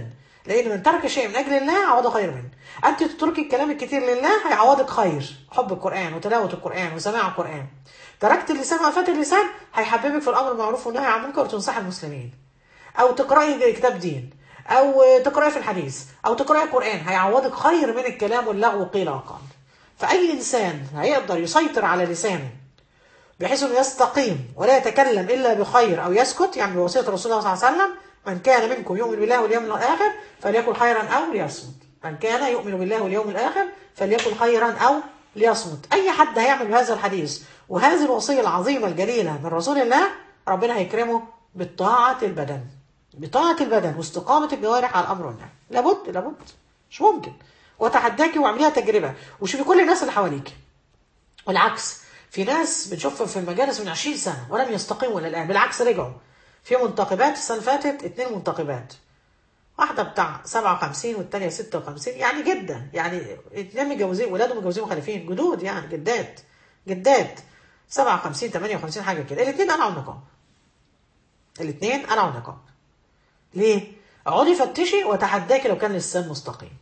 لان من ترك شيء من اجل الله عوضه خير منه. انت تتركي الكلام الكتير لله هيعوضك خير، حب القران وتلاوه القران وسماع القران. تركت اللسان وقفت اللسان هيحببك في الامر بالمعروف والنهي عن المنكر وتنصح المسلمين، او تقراي كتاب دين، او تقراي في الحديث، او تقراي قران، هيعوضك خير من الكلام واللغو قيل وقال. فاي انسان هيقدر يسيطر على لسانه بحيث انه يستقيم ولا يتكلم الا بخير او يسكت، يعني بوصيه رسول الله صلى الله عليه وسلم: من كان منكم يؤمن بالله واليوم الاخر فليقل خيرا او ليصمت. من كان يؤمن بالله واليوم الاخر فليقل خيرا او ليصمت. اي حد هيعمل بهذا الحديث وهذه الوصيه العظيمه الجليله من رسول الله، ربنا هيكرمه بالطاعه البدن، بطاعه البدن واستقامه الجوارح على الامر والنهي. لابد لابد، مش ممكن. وتحداكي واعمليها تجربه وشوفي كل الناس اللي حواليك. والعكس، في ناس بنشوفها في المجالس من عشرين سنه ولم يستقيموا الى الان، بالعكس رجعوا. في منتقبات السنه اللي فاتت اتنين منتقبات، واحده بتاع سبعة وخمسين والثانيه ستة وخمسين، يعني جدا، يعني اتنين متجوزين ولادهم متجوزين مخلفين، جدود يعني جدات جدات سبعة وخمسين ثمانية وخمسين حاجه كده. الاثنين قلعوا النقاب، الاثنين قلعوا النقاب. ليه؟ اقعدي فتشي وتحداكي لو كان لسان مستقيم،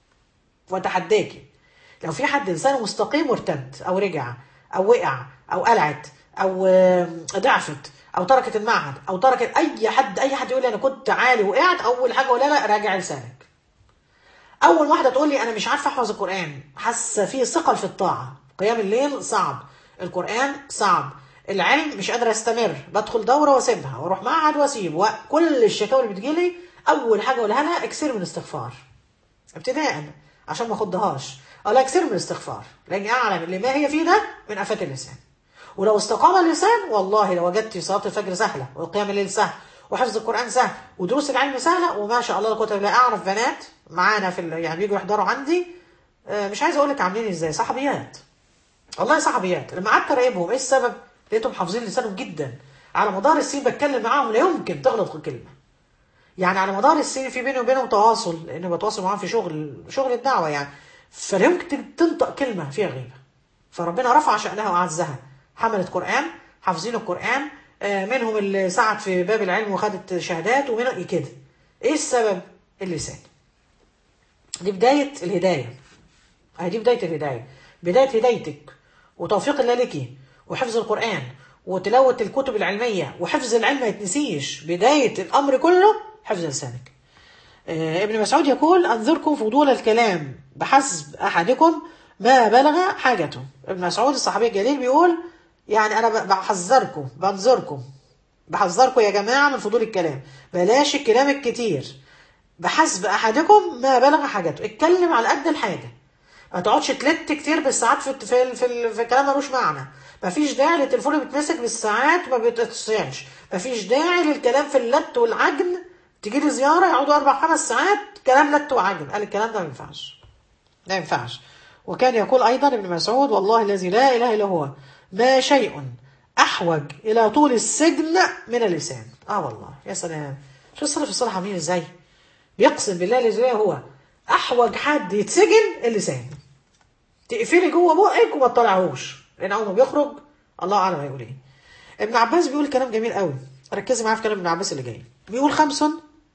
وتحداكي لو في حد لسانه مستقيم وارتد او رجع او وقع او قلعت او ضعفت او تركت المعهد او تركت اي حد اي حد يقول لي انا كنت عالي وقعت، اول حاجه ولا لا راجع لسانك. اول واحده تقول لي انا مش عارفه احفظ القران، حاسه فيه ثقل في الطاعه، قيام الليل صعب، القران صعب، العلم مش قادره استمر، بدخل دوره واسيبها واروح معهد واسيب، وكل الشكاوى اللي بتجيلي اول حاجه اقولها لها اكثر من الاستغفار ابتداء عشان ما اخدهاش. اقول لها اكثر من الاستغفار لاني اعلم اللي ما هي فيه ده من افات اللسان. ولو استقام اللسان والله لو وجدتي صلاه الفجر سهله وقيام الليل سهل وحفظ القران سهل ودروس العلم سهله، وما شاء الله لا قوه الا بالله. اعرف بنات معانا في يعني بيجوا يحضروا عندي، مش عايزه اقول لك عاملين ازاي، صحابيات والله صحابيات. لما قعدت اراقبهم ايه السبب، لقيتهم حافظين لسانهم جدا. على مدار السنين بتكلم معاهم لا يمكن تغلط في كلمه، يعني على مدار السنين في بيني وبينهم تواصل، لان بتواصل معاهم في شغل شغل الدعوه يعني، فلا يمكن تنطق كلمه فيها غيبه. فربنا رفع شأنها وأعزها، حملت قرآن، حافظين القرآن، منهم اللي سعت في باب العلم وخدت شهادات، ومنهم كده. ايه السبب؟ اللسان. دي بداية الهداية، دي بداية الهداية، بداية هدايتك وتوفيق الله لك وحفظ القرآن وتلاوة الكتب العلمية وحفظ العلم ما يتنسيش. بداية الأمر كله حفظ لسانك. ابن مسعود يقول: أنذركم فضول الكلام بحسب أحدكم ما بلغ حاجته. ابن مسعود الصحابي الجليل بيقول يعني أنا بحذركم بنذركم بحذركم يا جماعة من فضول الكلام، بلاش الكلام الكتير، بحسب أحدكم ما بلغ حاجته. اتكلم على قد الحاجة، ما تقعدش تلت كتير بالساعات في في في, في كلام ملوش معنى. مفيش داعي للتليفون اللي بيتمسك بالساعات وما بيتصلش، مفيش داعي للكلام في اللت والعجن. تيجي لي زياره يقعدوا اربع خمس ساعات كلام لت وعجن. قال الكلام ده ما ينفعش، لا ينفعش. وكان يقول ايضا ابن مسعود: والله الذي لا اله الا هو ما شيء احوج الى طول السجن من اللسان. اه والله يا سلام، شو السلف الصالح عاملين ازاي، بيقسم بالله الذي هو احوج حد يتسجن اللسان. تقفلي جوه بقك وما تطلعهوش، لان اول ما بيخرج الله اعلم هيقول ايه. ابن عباس بيقول كلام جميل قوي، ركزي معايا في كلام ابن عباس اللي جاي. بيقول: خمس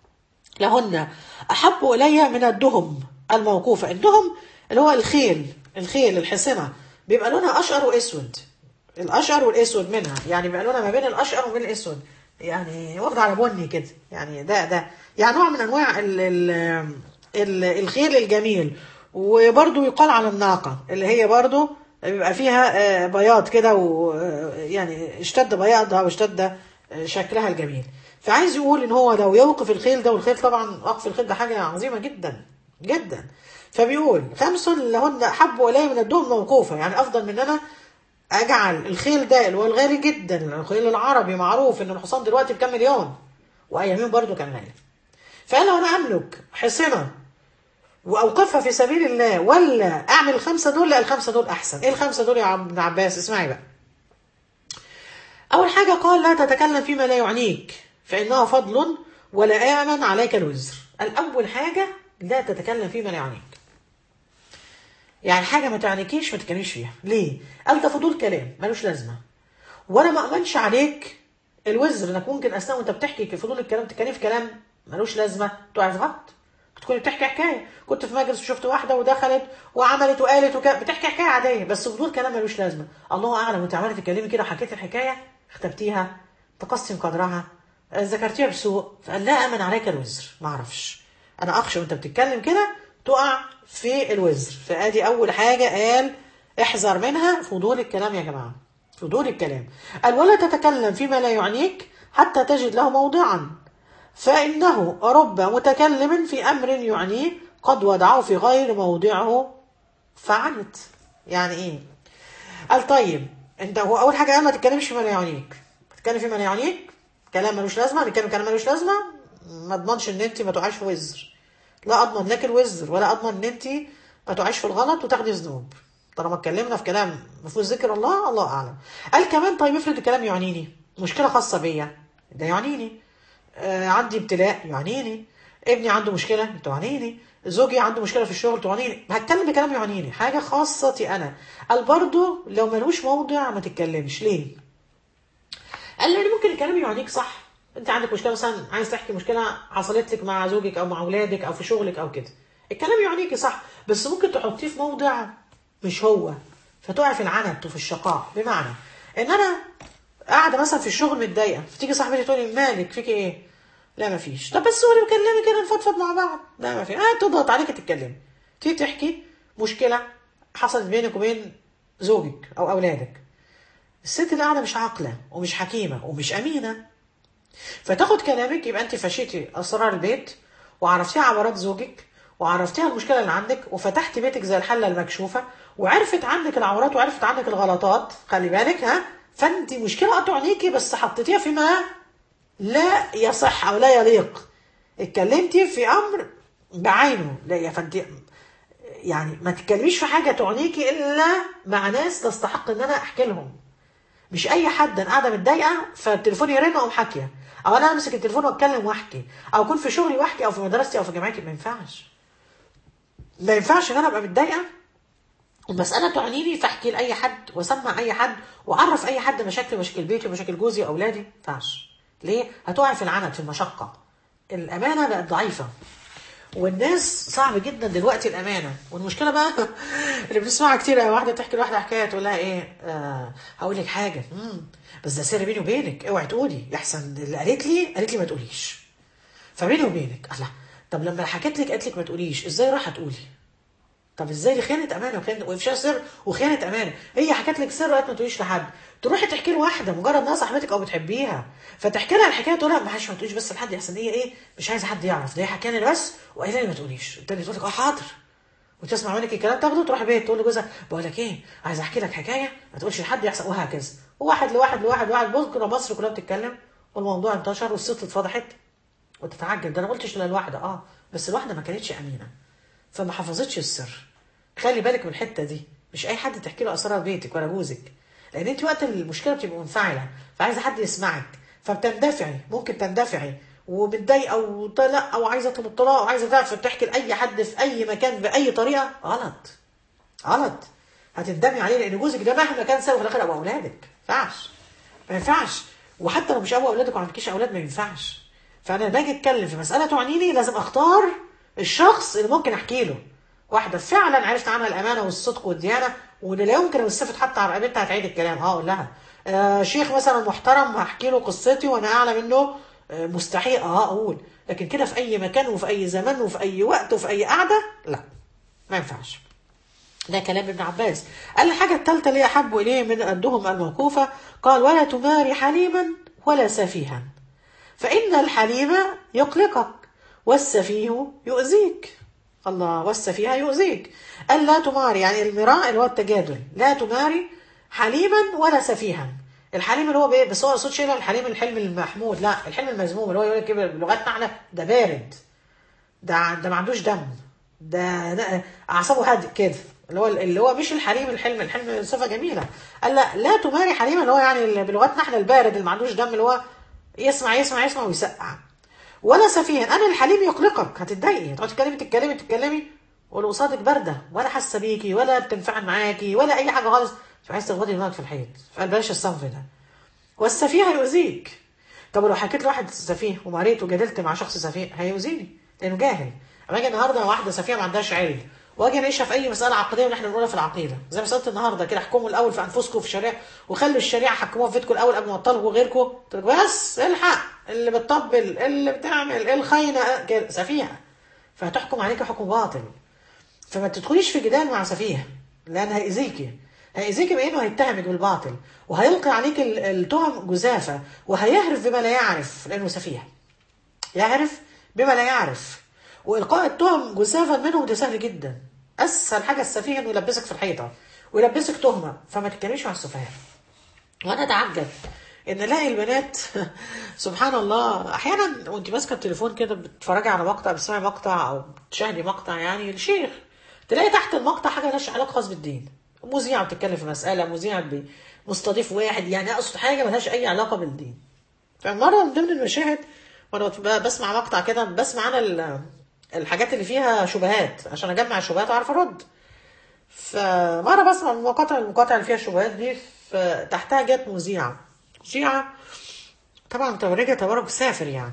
لهن احب الي من الدهم الموقوفه. الدهم اللي هو الخيل، الخيل الحصنه بيبقى لونها اشقر واسود، الاشقر والاسود منها، يعني بيبقى لونها ما بين الاشقر وبين الاسود، يعني واخد على بني كده، يعني ده ده يعني نوع من انواع ال ال ال الخيل الجميل. وبرده يقال على الناقه اللي هي برده بيبقى فيها بياض كده، ويعني اشتد بياضها واشتد شكلها الجميل. فعايز يقول ان هو لو يوقف الخيل ده، والخيل طبعا وقف الخيل ده حاجه عظيمه جدا جدا. فبيقول: خمس لهن احب الي من الدهم موقوفه، يعني افضل من انا اجعل الخيل ده اللي هو الغالي جدا، الخيل العربي معروف ان الحصان دلوقتي بكام مليون، وايامين برضو كان غالي. فقال لو انا املك حصنه واوقفها في سبيل الله ولا اعمل الخمسه دول، لا الخمسه دول احسن. ايه الخمسه دول يا ابن عباس؟ اسمعي بقى. اول حاجه قال: لا تتكلم فيما لا يعنيك فانه فضل ولا امن عليك الوزر. الاول حاجه لا تتكلم فيما لا يعنيك، يعني حاجه ما تعنيكيش ما تتكلميش فيها. ليه؟ قال ده فضول كلام ملوش لازمه، وانا ما امنش عليك الوزر انك ممكن اثناء وانت بتحكي في فضول الكلام تتكلم في كلام ملوش لازمه، تقع في غلط، تكوني بتحكي حكايه، كنت في مجلس وشفت واحده ودخلت وعملت وقالت وكانت بتحكي حكايه عاديه، بس فضول كلام ملوش لازمه. الله اعلم وانت عماله تتكلمي كده وحكيتي الحكايه، اختبتيها، تقصتي من قدرها، ذكرتيها بسوء، فقال لا امن عليك الوزر. ما اعرفش، انا اخشى وانت بتتكلم كده تقع في الوزر. فادي اول حاجه قال احذر منها، فضول الكلام يا جماعه، فضول الكلام. قال ولا تتكلم فيما لا يعنيك حتى تجد له موضعا، فإنه رب متكلم في أمر يعنيه قد وضعه في غير موضعه فعنت. يعني إيه؟ قال طيب أنت هو أول حاجة قال ما تتكلمش فيما لا يعنيك. تتكلم فيما لا يعنيك كلام ملوش لازمة، نتكلم كلام ملوش لازمة، ما اضمنش إن أنت ما تقعيش في وزر، لا أضمن لك الوزر ولا أضمن إن أنت ما تقعيش في الغلط وتاخدي ذنوب طالما اتكلمنا في كلام ما فيهوش ذكر الله. الله أعلم. قال كمان طيب افرض الكلام يعنيني، مشكلة خاصة بيا، ده يعنيني، آه عندي ابتلاء يعنيني، ابني عنده مشكلة تعنيني، زوجي عنده مشكلة في الشغل تعنيني، هتكلم بكلام يعنيني، حاجة خاصتي أنا. قال برضو لو ملوش موضع ما تتكلمش. ليه؟ قال لي ممكن الكلام يعنيك صح، انت عندك مشكلة مثلا عايز تحكي مشكلة حصلت لك مع زوجك أو مع أولادك أو في شغلك أو كده، الكلام يعنيكي صح، بس ممكن تحطيه في موضع مش هو، فتقع في العنت وفي الشقاء. بمعنى ان انا قاعده مثلا في الشغل متضايقه، فتيجي صاحبتي تقول لي مالك فيكي ايه؟ لا ما فيش. طب بس قولي بكلمي كده نفضفض مع بعض. لا ما في. اه تضغط عليك تتكلمي، تيجي تحكي مشكله حصلت بينك وبين زوجك او اولادك، الست اللي قاعده مش عاقله ومش حكيمه ومش امينه، فتاخد كلامك، يبقى انت فشيتي اسرار البيت وعرفتيها عورات زوجك وعرفتيها المشكله اللي عندك وفتحت بيتك زي الحله المكشوفه وعرفت عنك العورات وعرفت عنك الغلطات. خلي بالك ها، فانت مشكله تعنيكي بس حطيتيها فيما لا يصح او لا يليق، اتكلمتي في امر بعينه. لا فانت يعني ما تتكلميش في حاجه تعنيكي الا مع ناس تستحق ان انا احكي لهم، مش اي حد. انا قاعده متضايقه فالتليفون يرن اقوم حاكيه، او انا امسك التليفون واتكلم واحكي، او اكون في شغلي واحكي، او في مدرستي او في جامعتي. ما ينفعش، ما ينفعش ان انا ابقى متضايقه المساله تعنيني فاحكي لاي حد واسمع اي حد واعرف اي حد مشاكلي ومشاكل بيتي ومشاكل جوزي واولادي. ما ينفعش. ليه؟ هتقع في العنت في المشقه. الامانه بقت ضعيفه والناس صعب جدا دلوقتي الامانه. والمشكله بقى اللي بنسمعها كتير، واحده تحكي لواحده حكايه تقول لها ايه، آه هقول لك حاجه مم. بس ده سر بيني وبينك، اوعي تقولي لحسن اللي قالت لي قالت لي ما تقوليش، فبيني وبينك. الله، طب لما حكيت لك قالت لك ما تقوليش، ازاي راح تقولي؟ طب ازاي؟ دي خيانه امانه وخيانه وافشاء سر وخيانه امانه. هي حكت لك سر قالت ما تقوليش لحد، تروحي تحكي لواحده مجرد انها صاحبتك او بتحبيها، فتحكي لها الحكايه تقول لها معلش ما تقوليش بس لحد احسن هي ايه مش عايزه حد يعرف، ده هي حكاني بس وقايله لي ما تقوليش. التانيه تقول لك اه حاضر وتسمع منك الكلام تاخده تروح بيت تقول لجوزها بقول لك ايه عايز احكي لك حكايه ما تقولش لحد يحصل، وهكذا. وواحد لواحد لواحد لواحد بكره مصر كلها بتتكلم والموضوع انتشر والست اتفضحت وتتعجب. ده انا ما قلتش الا الواحده، اه بس الواحده ما كانتش امينه فما حفظتش السر. خلي بالك من الحته دي، مش اي حد تحكي له اسرار بيتك ولا جوزك، لان انت وقت المشكله بتبقى منفعله فعايزه حد يسمعك فبتندفعي، ممكن تندفعي ومتضايقه وطلاق او عايزه تطلب الطلاق وعايزه تعرف تحكي لاي حد في اي مكان باي طريقه. غلط غلط، هتندمي عليه، لان جوزك ده مهما كان سبب في الاخر ابو اولادك. ما ينفعش ما ينفعش. وحتى لو مش ابو اولادك وما عندكيش اولاد ما ينفعش. فانا باجي اتكلم في مساله تعنيني لازم اختار الشخص اللي ممكن احكي له، واحده فعلا عرفت عنها الامانه والصدق والديانه واللي لا يمكن الصفت حتى على رقبتها هتعيد الكلام. اه اقول لها آه شيخ مثلا محترم هحكي له قصتي وانا اعلم انه آه مستحيل اه اقول، لكن كده في اي مكان وفي اي زمان وفي اي وقت وفي اي قعده لا ما ينفعش. ده كلام ابن عباس. قال الحاجه الثالثه اللي احب اليه من ادهم الموقوفه، قال ولا تماري حليما ولا سفيها فان الحليم يقلقك والسفيه يؤذيك. الله، والسفيه يؤذيك. قال لا تماري، يعني المراء اللي هو التجادل، لا تماري حليما ولا سفيها. الحليم اللي هو بايه؟ بس هو ما يقصدش هنا الحليم الحلم المحمود، لا الحلم المذموم اللي هو يقول لك بلغتنا احنا ده بارد، ده ده ما عندوش دم، ده, ده اعصابه هادئ كده، اللي هو اللي هو مش الحليم الحلم الحلم صفه جميله. قال لا لا تماري حليما اللي هو يعني بلغتنا احنا البارد اللي ما عندوش دم، اللي هو يسمع يسمع يسمع ويسقع. ولا سفيها، انا الحليم يقلقك، هتتضايقي تقعدي تتكلمي تتكلمي تتكلمي واللي قصادك بارده ولا حاسه بيكي ولا بتنفعل معاكي ولا اي حاجه خالص، مش عايز تخبطي دماغك في الحيط. فقال بلاش الصنف ده. والسفيه هيؤذيك. طب لو حكيت لواحد سفيه ومريت وجادلت مع شخص سفيه هيؤذيني لانه جاهل. اما اجي النهارده واحده سفيهه ما عندهاش علم واجي اناقشها في اي مساله عقديه من احنا بنقولها في العقيده، زي مساله النهارده كده، احكموا الاول في انفسكم في الشريعه وخلوا الشريعه حكموها في بيتكم الاول قبل ما تطالبوا غيركم. بس الحق اللي بتطبل اللي بتعمل الخاينه كده سفيهه، فهتحكم عليك حكم باطل. فما تدخليش في جدال مع سفيه، لان هيأذيكي هيأذيكي بانه هيتهمك بالباطل وهيلقي عليك التهم جزافه وهيهرف بما لا يعرف، لانه سفيه يعرف بما لا يعرف. والقاء التهم جزافا منهم ده سهل جدا، اسهل حاجه السفيه انه يلبسك في الحيطه ويلبسك تهمه. فما تتكلميش مع السفهاء. وانا اتعجب ان الاقي البنات سبحان الله احيانا وانت ماسكه التليفون كده بتتفرجي على مقطع، بتسمعي مقطع او بتشاهدي مقطع يعني لشيخ، تلاقي تحت المقطع حاجه مالهاش علاقه خاص بالدين، مذيعه بتتكلم في مساله، مذيعه مستضيف واحد، يعني اقصد حاجه مالهاش اي علاقه بالدين. فمره من ضمن المشاهد وانا بسمع مقطع كده، بسمع انا الحاجات اللي فيها شبهات عشان اجمع الشبهات واعرف ارد. فمره بسمع المقاطع المقاطع اللي فيها الشبهات دي، فتحتها جت مذيعه مذيعه طبعا متبرجه تبرج سافر يعني،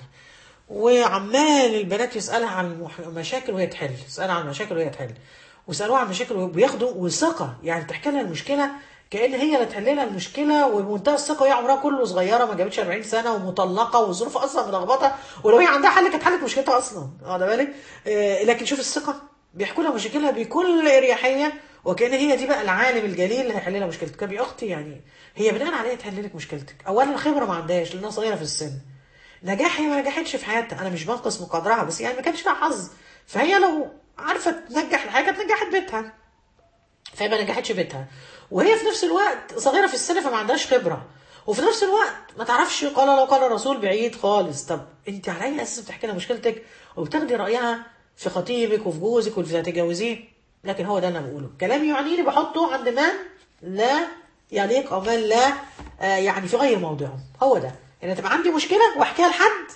وعمال البنات يسالها عن المشاكل وهي تحل، يسالها عن المشاكل وهي تحل، ويسالوها عن المشاكل وبياخدوا وثقه، يعني تحكي لها المشكله كأن هي اللي تحل لها المشكله وبمنتهى الثقه، وهي عمرها كله صغيره ما جابتش أربعين سنه ومطلقه والظروف اصلا ملخبطه، ولو هي عندها حل كانت حلت مشكلتها اصلا، واخده بالك؟ آه لكن شوف الثقه، بيحكوا لها مشاكلها بكل اريحيه وكأن هي دي بقى العالم الجليل اللي هيحل لها مشكلتك. طب يا اختي يعني هي بناء على ايه تحل لك مشكلتك؟ اولا الخبره ما عندهاش لانها صغيره في السن، نجاح هي ما نجحتش في حياتها، انا مش بنقص من قدرها بس يعني ما كانش لها حظ، فهي لو عارفه تنجح الحاجه كانت نجحت بيتها، فهي ما نجحتش بيتها. وهي في نفس الوقت صغيره في السن فما عندهاش خبره، وفي نفس الوقت ما تعرفش قال لو قال الرسول بعيد خالص. طب انت على اي اساس بتحكي لها مشكلتك وبتاخدي رايها في خطيبك وفي جوزك واللي هتتجوزيه؟ لكن هو ده اللي انا بقوله، كلامي يعنيني بحطه عند من لا يليق او من لا آه يعني في غير موضعه. هو ده يعني تبقى عندي مشكله واحكيها لحد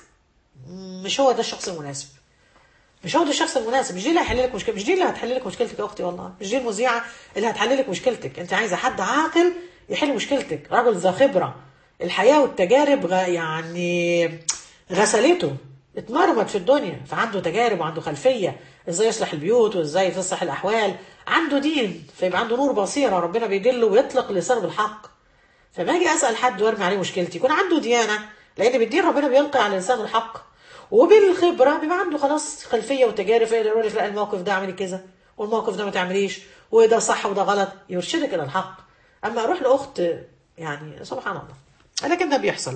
مش هو ده الشخص المناسب، مش هو ده الشخص المناسب، مش دي اللي هيحل لك مشكلتك، مش دي اللي هتحل لك مشكلتك يا اختي، والله مش دي المذيعه اللي هتحل لك مشكلتك. انت عايزه حد عاقل يحل مشكلتك، رجل ذا خبره، الحياه والتجارب غ... يعني غسلته، اتمرمط في الدنيا فعنده تجارب وعنده خلفيه ازاي يصلح البيوت وازاي يصلح الاحوال، عنده دين فيبقى عنده نور بصيره ربنا بيدله ويطلق لسانه بالحق. فما اجي اسال حد وارمي عليه مشكلتي يكون عنده ديانه، لان بالدين ربنا بيلقي على لسانه الحق، وبالخبره بيبقى عنده خلاص خلفيه وتجارب يقدر يقول لك لا الموقف ده اعملي كذا والموقف ده ما تعمليش وده صح وده غلط، يرشدك الى الحق. اما اروح لاخت يعني سبحان الله، لكن ده بيحصل.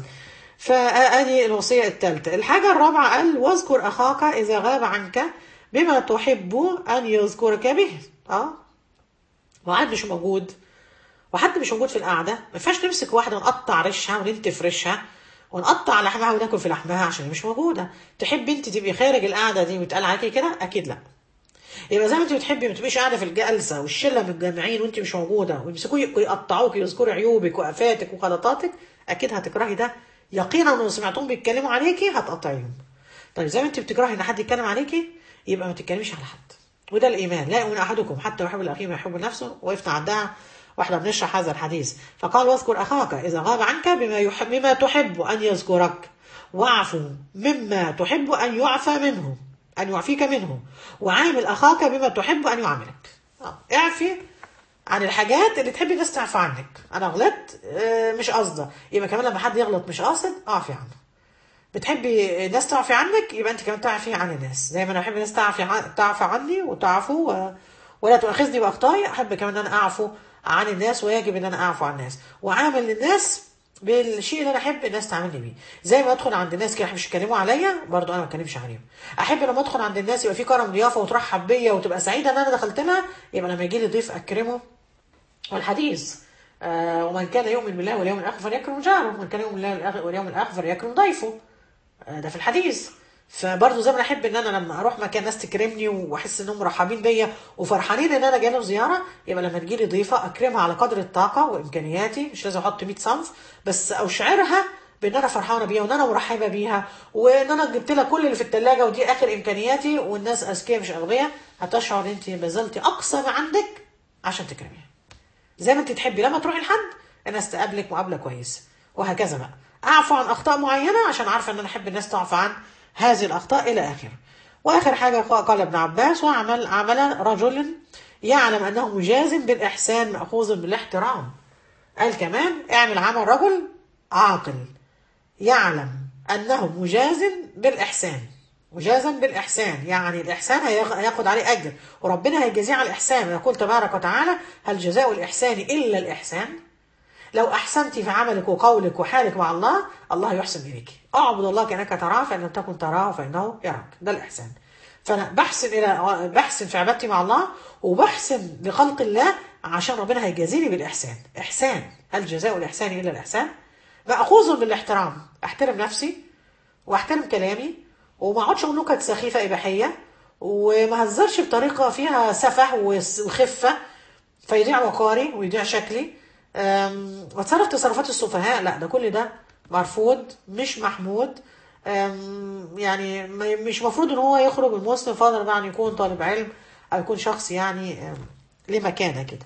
فادي الوصيه الثالثه. الحاجه الرابعه قال واذكر اخاك اذا غاب عنك بما تحب ان يذكرك به. اه وقعد مش موجود وحد مش موجود في القعده، ما ينفعش نمسك واحده ونقطع ريشها وننتف ريشها ونقطع لحمها وناكل في لحمها عشان مش موجوده. تحبي انت تبقي خارج القعده دي ويتقال عليكي كده؟ اكيد لا. يبقى زي ما انت بتحبي ما تبقيش قاعده في الجلسه والشله متجمعين وانت مش موجوده ويمسكوك ويقطعوك ويذكروا عيوبك وافاتك وغلطاتك، اكيد هتكرهي ده يقينا. لو سمعتهم بيتكلموا عليكي هتقطعيهم. طيب زي ما انت بتكرهي ان حد يتكلم عليكي يبقى ما تتكلميش على حد، وده الايمان. لا يؤمن احدكم حتى يحب الاخيه ما يحب نفسه. وقفنا عندها واحنا بنشرح هذا الحديث، فقال واذكر اخاك اذا غاب عنك بما يحب بما تحب ان يذكرك واعفو مما تحب ان يعفى منه ان يعفيك منه وعامل اخاك بما تحب ان يعاملك. اه اعفي عن الحاجات اللي تحبي الناس تعفى عنك. انا غلطت اه مش قصده، يبقى كمان لما حد يغلط مش قاصد اعفي عنه. بتحبي الناس تعفي عنك يبقى انت كمان تعفي عن الناس، زي ما انا بحب الناس تعفي عن... تعفى عني وتعفو و... ولا تؤاخذني باخطائي، احب كمان ان انا اعفو عن الناس ويجب ان انا اعفو عن الناس واعامل الناس بالشيء اللي انا احب الناس تعاملني بيه. زي ما ادخل عند الناس كده مش يتكلموا عليا برضو انا ما اتكلمش عليهم. احب لما ادخل عند الناس يبقى في كرم ضيافه وترحب بيا وتبقى سعيده ان انا دخلت لها، يبقى لما يجي لي ضيف اكرمه. والحديث آه ومن كان يؤمن بالله واليوم الاخر فليكرم جاره ومن كان يؤمن بالله واليوم الاخر فليكرم ضيفه. آه ده في الحديث. فبرضه زي ما انا احب ان انا لما اروح مكان ناس تكرمني واحس انهم مرحبين بيا وفرحانين ان انا جاي لهم زياره، يبقى لما تجي لي ضيفه اكرمها على قدر الطاقه وامكانياتي، مش لازم احط مية صنف، بس اشعرها بان انا فرحانه بيها وان انا مرحبه بيها وان انا جبت لها كل اللي في الثلاجه ودي اخر امكانياتي، والناس اذكياء مش اغبياء هتشعر انت بذلتي اقصى ما عندك عشان تكرميها. زي ما انت تحبي لما تروحي لحد الناس تقابلك مقابله كويسه، وهكذا بقى اعفو عن اخطاء معينه عشان عارفه ان انا احب الناس تعفو عن هذه الاخطاء الى اخره. وآخر حاجة قال ابن عباس: وعمل عمل رجل يعلم أنه مجاز بالإحسان مأخوذ بالاحترام. قال كمان: اعمل عمل رجل عاقل يعلم أنه مجاز بالإحسان. مجازا بالإحسان يعني الإحسان هياخد عليه أجر، وربنا هيجازيه على الإحسان. ويقول تبارك وتعالى: هل جزاء الإحسان إلا الإحسان؟ لو أحسنت في عملك وقولك وحالك مع الله، الله يحسن إليك. أعبد الله كأنك تراه، فإن لم تكن تراه فإنه يراك. ده الإحسان. فأنا بحسن إلى بحسن في عبادتي مع الله، وبحسن لخلق الله عشان ربنا هيجازيني بالإحسان. إحسان، هل جزاء الإحسان إلا الإحسان؟ مأخوذ بالاحترام. أحترم نفسي وأحترم كلامي، وما اقعدش اقول نكت سخيفه اباحيه، وما هزرش بطريقه فيها سفه وخفه فيضيع وقاري ويضيع شكلي، واتصرف تصرفات السفهاء. لا، ده كل ده مرفوض، مش محمود. يعني مش مفروض ان هو يخرج من مسلم، فضلا بقى ان يكون طالب علم او يكون شخص يعني ليه مكانه كده.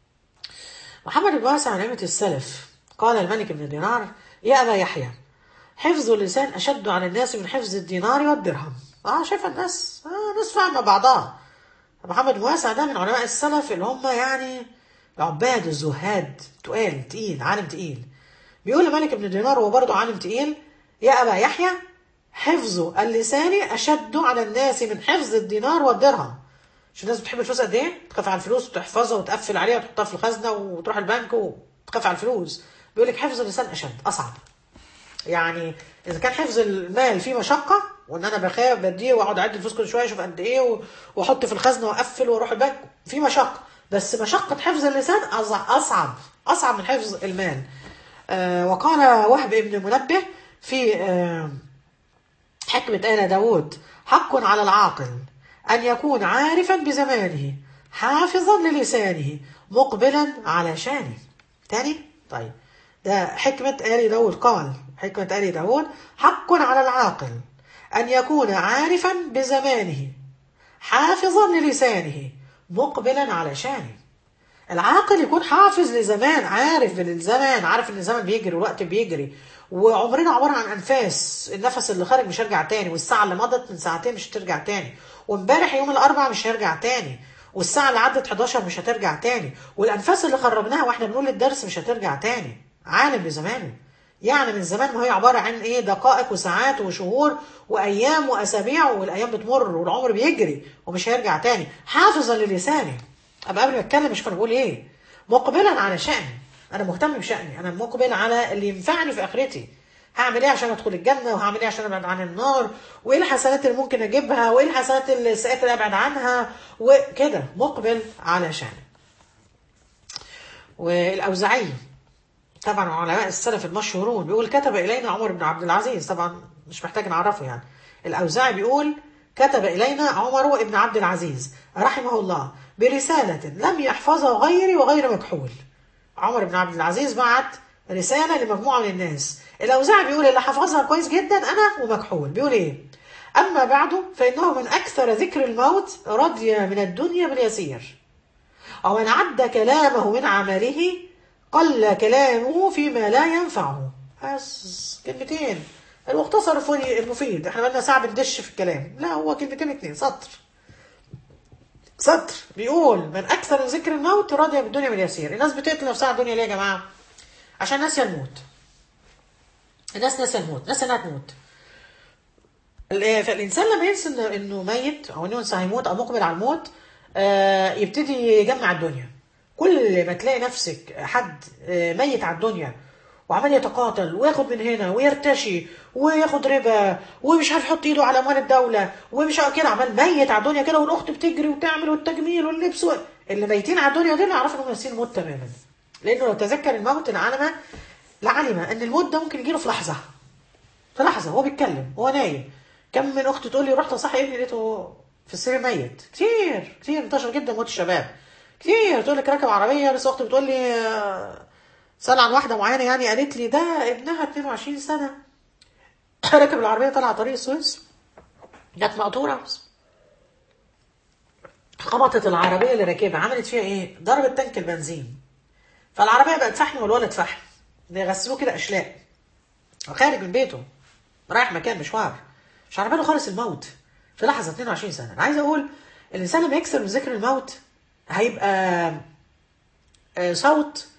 محمد بن واسع عن أئمة السلف قال الملك بن دينار: يا ابا يحيى، حفظ اللسان أشد على الناس من حفظ الدينار والدرهم. اه شايفة الناس آه ناس فاهمة بعضها. محمد بن واسع ده من علماء السلف اللي هم يعني العباد الزهاد، تقال تقيل، عالم تقيل. بيقول لملك بن دينار وهو برضه عالم تقيل: يا أبا يحيى، حفظ اللسان أشد على الناس من حفظ الدينار والدرهم. مش الناس بتحب الفلوس قد ايه؟ تخاف على الفلوس وتحفظها وتقفل عليها وتحطها في الخزنة وتروح البنك وتخاف على الفلوس. بيقول لك حفظ اللسان أشد، أصعب. يعني اذا كان حفظ المال فيه مشقه، وان انا بخاف بديه واقعد اعد الفلوس كل شويه اشوف قد ايه واحط في الخزنه واقفل واروح البنك، في مشقه. بس مشقه حفظ اللسان اصعب اصعب من حفظ المال. آه وقال وهب ابن منبه في آه حكمه آل داود: حق على العاقل ان يكون عارفا بزمانه حافظا للسانه مقبلا على شانه. تاني طيب، ده حكمة آل داود. قال حكمة آل داود: حق على العاقل أن يكون عارفا بزمانه حافظا للسانه مقبلا على شانه. العاقل يكون حافظ لزمان، عارف بالزمان، عارف ان الزمن بيجري والوقت بيجري، وعمرنا عبارة عن أنفاس. النفس اللي خارج مش هيرجع تاني، والساعة اللي مضت من ساعتين مش هترجع تاني، وامبارح يوم الأربعاء مش هيرجع تاني، والساعة اللي عدت حداشر مش هترجع تاني، والأنفاس اللي خرجناها واحنا بنقول الدرس مش هترجع تاني. عالم بزمانه، يعني من زمان ما هي عبارة عن ايه؟ دقائق وساعات وشهور وأيام وأسابيع، والأيام بتمر والعمر بيجري ومش هيرجع تاني. حافظا للسانه، أبقى قبل ما أتكلم مش بقول ايه؟ مقبلا على شأني، أنا مهتم بشأني، أنا مقبل على اللي ينفعني في آخرتي. هعمل ايه عشان ادخل الجنة، وهعمل ايه عشان ابعد عن النار، وايه الحسنات اللي ممكن اجيبها، وايه الحسنات السيئات اللي ابعد عنها، وكده مقبل على شأني. والأوزاعي طبعا علماء السلف المشهورون بيقول: كتب إلينا عمر بن عبد العزيز. طبعا مش محتاج نعرفه يعني. الأوزاعي بيقول: كتب إلينا عمر بن عبد العزيز رحمه الله برسالة لم يحفظها غيري وغير مكحول. عمر بن عبد العزيز بعت رسالة لمجموعة من الناس. الأوزاعي بيقول: اللي حفظها كويس جدا أنا ومكحول. بيقول إيه؟ أما بعد فإنه من أكثر ذكر الموت رضي من الدنيا باليسير، ومن عد كلامه من عمله قل كلامه فيما لا ينفعه. بس كلمتين، المختصر المفيد. احنا بقالنا ساعة بندش في الكلام، لا هو كلمتين اتنين، سطر سطر. بيقول: من أكثر ذكر الموت راضية بالدنيا باليسير. الناس بتقتل نفسها على الدنيا ليه يا جماعة؟ عشان ناسية الموت. الناس ناسية الموت، ناسية انها تموت. فالإنسان لما ينسى إنه ميت، أو إنه هيموت أو مقبل على الموت، آه يبتدي يجمع الدنيا. كل ما تلاقي نفسك حد ميت على الدنيا وعمال يتقاتل وياخد من هنا ويرتشي وياخد ربا ومش عارف يحط ايده على اموال الدوله ومش كده، عمال ميت على الدنيا كده، والاخت بتجري وتعمل والتجميل واللبس و... اللي ميتين على الدنيا دول يعرفوا انهم ناسيين الموت تماما. لانه لو تذكر الموت لعلم لعلم ان الموت ده ممكن يجيله في لحظه، في لحظه هو بيتكلم وهو نايم. كم من اخت تقول لي: رحت اصحي ابني لقيته في السرير ميت. كتير كتير انتشر جدا موت الشباب. كتير تقول لك راكب عربيه، لسه اختي بتقول لي سأل عن واحده معينه يعني، قالت لي ده ابنها اتنين وعشرين سنه راكب العربيه طالع طريق السويس، جت مقطوره، خبطت العربيه اللي راكبها، عملت فيها ايه؟ ضربت تانك البنزين، فالعربيه بقت فحم والولد فحم، بيغسلوه كده اشلاء، خارج من بيته رايح مكان مشوار، مش على باله خالص الموت. في لحظه اتنين وعشرين سنه. انا عايز اقول الانسان لما يكسر من ذكر الموت هيبقى آه، صوت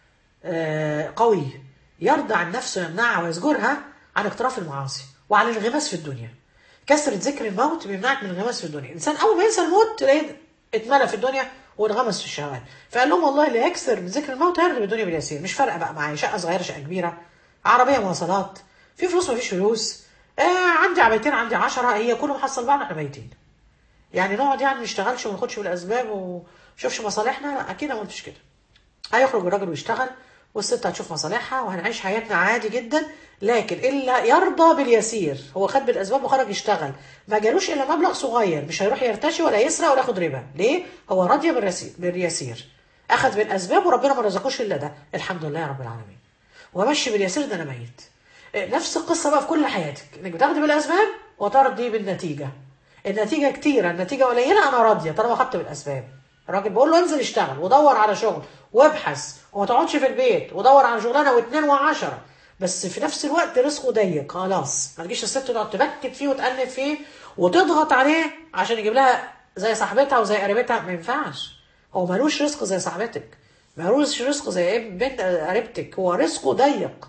آه، قوي يرضى عن نفسه، يمنعها ويزجرها عن اقتراف المعاصي وعن الانغماس في الدنيا. كسرة ذكر الموت بيمنعك من الانغماس في الدنيا. الانسان اول ما ينسى الموت تلاقيه اتملى في الدنيا وانغمس في الشهوات. فقال لهم والله اللي يكسر من ذكر الموت هيرضى بالدنيا باليسير. مش فارقه بقى معايا شقه صغيره شقه كبيره، عربيه مواصلات، في فلوس ما فيش فلوس، آه عندي عبايتين عندي عشرة، هي كله محصل بعض احنا ميتين. يعني نقعد يعني ما نشتغلش وما ناخدش بالاسباب ونشوفش مصالحنا؟ لا اكيد ما قلتش كده. هيخرج الراجل ويشتغل والست هتشوف مصالحها وهنعيش حياتنا عادي جدا، لكن الا يرضى باليسير. هو خد بالاسباب وخرج يشتغل، ما جالوش الا مبلغ صغير، مش هيروح يرتشي ولا يسرق ولا ياخد ربا. ليه؟ هو راضي باليسير باليسير، اخذ بالاسباب وربنا ما رزقوش الا ده، الحمد لله يا رب العالمين. ومشي باليسير ده انا ميت. نفس القصه بقى في كل حياتك، انك بتاخدي بالاسباب وترضي بالنتيجه. النتيجه كتيره النتيجه قليله، انا راضيه طالما خدت بالاسباب. الراجل بقول له انزل اشتغل ودور على شغل وابحث وما تقعدش في البيت ودور على شغلانه واثنين وعشرة، بس في نفس الوقت رزقه ضيق خلاص. ما تجيش الست تقعد تبكت فيه وتأنف فيه وتضغط عليه عشان يجيب لها زي صاحبتها وزي قريبتها. ما ينفعش. هو ملوش رزق زي صاحبتك، ملوش رزق زي بنت قريبتك، هو رزقه ضيق.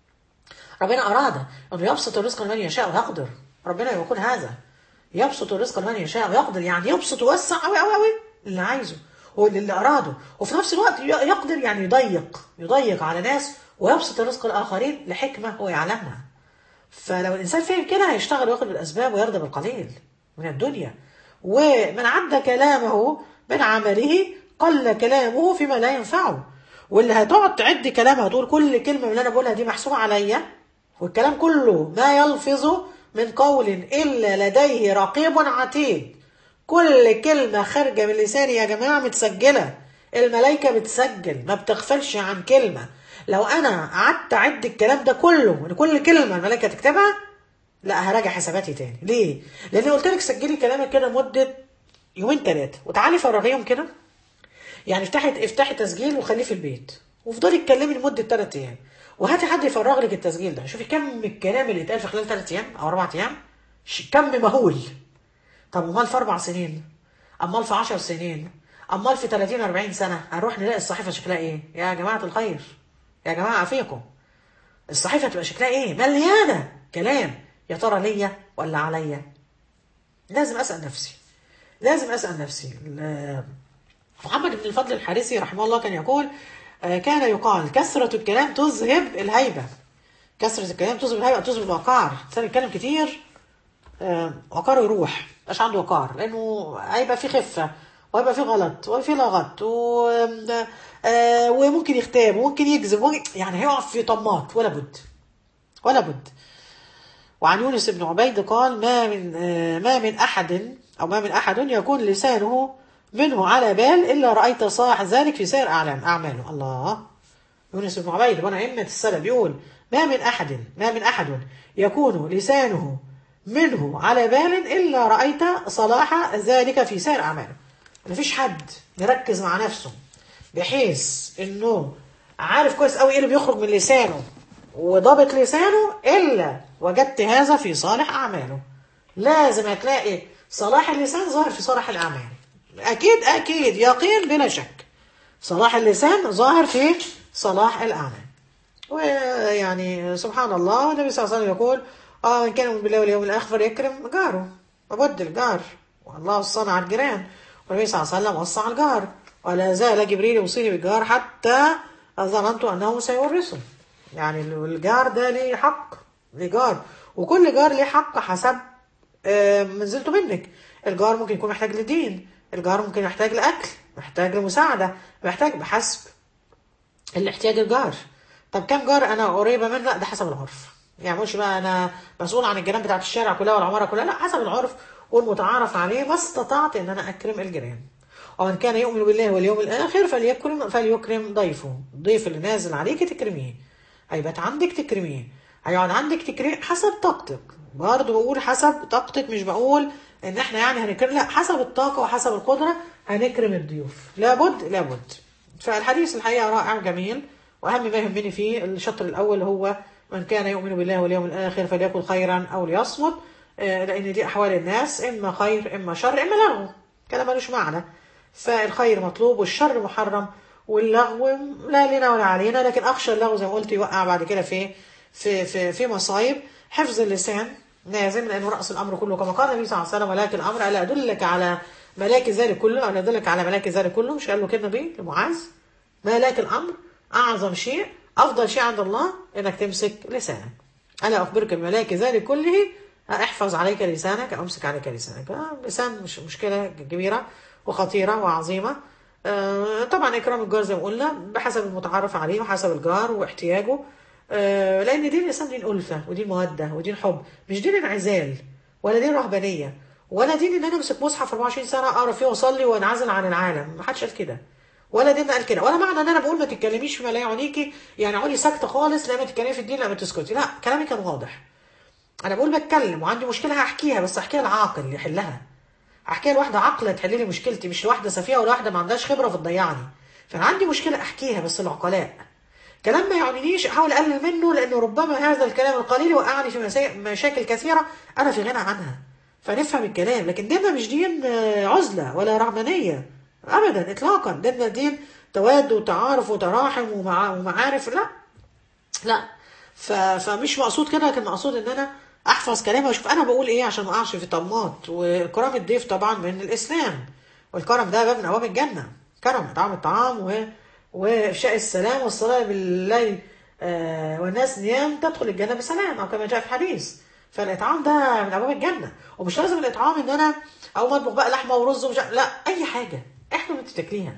ربنا أراد أنه يبسط الرزق لمن يشاء ويقدر. ربنا يقول هذا يبسط الرزق لمن يشاء ويقدر، يعني يبسط ويوسع قوي قوي قوي اللي عايزه هو اللي أراده، وفي نفس الوقت يقدر يعني يضيق يضيق على ناس ويبسط الرزق الآخرين لحكمة هو يعلمها. فلو الإنسان فهم كده هيشتغل وياخد بالأسباب ويرضى بالقليل من الدنيا. ومن عد كلامه من عمله قل كلامه فيما لا ينفعه. واللي هتقعد تعد كلامها تقول كل كلمة من اللي أنا بقولها دي محسوبة عليا، والكلام كله ما يلفظ من قول إلا لديه رقيب عتيد. كل كلمة خارجة من لساني يا جماعة متسجلة، الملائكة بتسجل ما بتغفلش عن كلمة. لو أنا قعدت أعد الكلام ده كله من كل كلمة الملائكة تكتبها، لا هراجع حساباتي تاني. ليه؟ لأن قلت لك سجلي كلامك كده مدة يومين ثلاثة وتعالي فرغيهم كده. يعني افتحي افتحي تسجيل وخليه في البيت وافضلي اتكلمي لمدة ثلاث أيام وهاتي حد يفرغ لك التسجيل ده. شوفي كم الكلام اللي اتقال في خلال ثلاث أيام أو أربع أيام، كم مهول. طب امال في اربع سنين، امال في عشر سنين، امال في ثلاثين اربعين سنه هنروح نلاقي الصحيفه شكلها ايه؟ يا جماعه الخير، يا جماعه عافيكم، الصحيفه تبقى شكلها ايه؟ مليانه كلام. يا ترى ليا ولا عليا؟ لازم اسال نفسي، لازم اسال نفسي. محمد بن الفضل الحارثي رحمه الله كان يقول كان يقال كثره الكلام تذهب الهيبه. كثره الكلام تذهب الهيبه، تذهب الوقار. الانسان يتكلم كتير وقاره يروح، مش عنده وقار، لانه هيبقى في خفه وهيبقى في غلط وهيبقى في لغط و... آه وممكن يختاب وممكن يكذب وممكن... يعني هيقع في طماط ولا بد ولا بد. وعن يونس بن عبيد قال ما من آه ما من احد او ما من احد يكون لسانه منه على بال الا رايت صاح ذلك في سائر اعلام اعماله. الله. يونس بن عبيد وانا ائمه السلف يقول ما من احد ما من احد يكون لسانه منه على بال إلا رأيت صلاح ذلك في سائر أعماله. مفيش حد يركز مع نفسه بحيث إنه عارف كويس قوي إيه اللي بيخرج من لسانه وضابط لسانه إلا وجدت هذا في صالح أعماله. لازم هتلاقي صلاح اللسان ظاهر في صالح الأعمال. أكيد أكيد يقين بلا شك صلاح اللسان ظاهر في صلاح الأعمال. ويعني سبحان الله النبي صلى الله عليه وسلم يقول اه ان كان بالله واليوم الاخر فليكرم جاره. لابد الجار، والله وصانا على الجيران، والنبي صلى الله عليه وسلم وصى على الجار ولا زال جبريل يوصيني بالجار حتى ظننت انه سيورثه. يعني الجار ده ليه حق لجار، وكل جار ليه حق حسب منزلته منك. الجار ممكن يكون محتاج لدين، الجار ممكن يحتاج لاكل، محتاج لمساعده، محتاج بحسب الاحتياج الجار. طب كم جار انا قريبه منه؟ لا ده حسب العرف. يعني مش بقى انا مسؤول عن الجيران بتاعت الشارع كلها والعماره كلها، لا حسب العرف والمتعارف عليه ما استطعت ان انا اكرم الجيران. ومن كان يؤمن بالله واليوم الاخر فليكرم فليكرم ضيفه. الضيف اللي نازل عليك تكرميه، هيبات عندك تكرميه، هيقعد عندك تكرميه حسب طاقتك. برضه بقول حسب طاقتك، مش بقول ان احنا يعني هنكرم، لا حسب الطاقه وحسب القدره هنكرم الضيوف. لابد لابد. فالحديث الحقيقه رائع وجميل، واهم ما يهمني فيه الشطر الاول هو من كان يؤمن بالله واليوم الآخر فليقل خيرا أو ليصمت. آه، لان دي احوال الناس، اما خير اما شر اما لغو، كلام ملوش معنى. فالخير مطلوب والشر محرم، واللغو لا لنا ولا علينا. لكن اخشى اللغو زي ما قلت يوقع بعد كده في في في في مصايب. حفظ اللسان لازم، لانه راس الامر كله كما قال النبي صلى الله عليه وسلم: ولكن الامر الا ادلك على ملاك ذلك كله، انا ادلك على ملاك ذلك كله. مش قال له كده النبي لمعاذ؟ ملاك الامر، اعظم شيء، افضل شيء عند الله انك تمسك لسانك. الا اخبرك بملاك ذلك كله، احفظ عليك لسانك او امسك عليك لسانك. اللسان مش مشكله كبيره وخطيره وعظيمه. آه، طبعا اكرام الجار زي ما قلنا بحسب المتعارف عليه وحسب الجار واحتياجه. آه، لان دين الاسلام دين الفه ودين موده ودين حب، مش دين انعزال ولا دين رهبانيه ولا دين ان انا امسك مصحف أربعة وعشرين سنه اقرا فيه واصلي وانعزل عن العالم. ما حدش قال كده، ولا دين قال كده، ولا معنى ان انا بقول ما تتكلميش فيما لا يعنيكي يعني اقعدي ساكته خالص، لا ما تتكلمي في الدين لا ما تسكتي. لا، كلامي كان واضح. انا بقول بتكلم وعندي مشكله هحكيها، بس احكيها لعاقل يحلها. احكيها لواحده عاقله تحل لي مشكلتي، مش لواحده سفيهه ولا واحده ما عندهاش خبره فتضيعني. فانا عندي مشكله احكيها بس العقلاء. كلام ما يعنينيش احاول اقلل منه، لانه ربما هذا الكلام القليل يوقعني في مسا- مشاكل كثيره انا في غنى عنها. فنفهم الكلام. لكن ديننا مش دين آه، عزله ولا رهبانيه ابدا اطلاقا. ديننا دين تواد وتعارف وتراحم ومع ومعارف. لا لا. ف... فمش مقصود كده، لكن مقصود ان انا احفظ كلامي واشوف انا بقول ايه عشان ما اقعش في طماط. وكرم الضيف طبعا من الاسلام، والكرم ده باب من ابواب الجنه. كرم اطعام الطعام و... وافشاء السلام والصلاه بالليل آه والناس نيام تدخل الجنه بسلام، او كما جاء في الحديث. فالاطعام ده من ابواب الجنه. ومش لازم الاطعام ان انا او مطبخ بقى لحمه ورز ومش لا، اي حاجه احنا اللي تاكليها.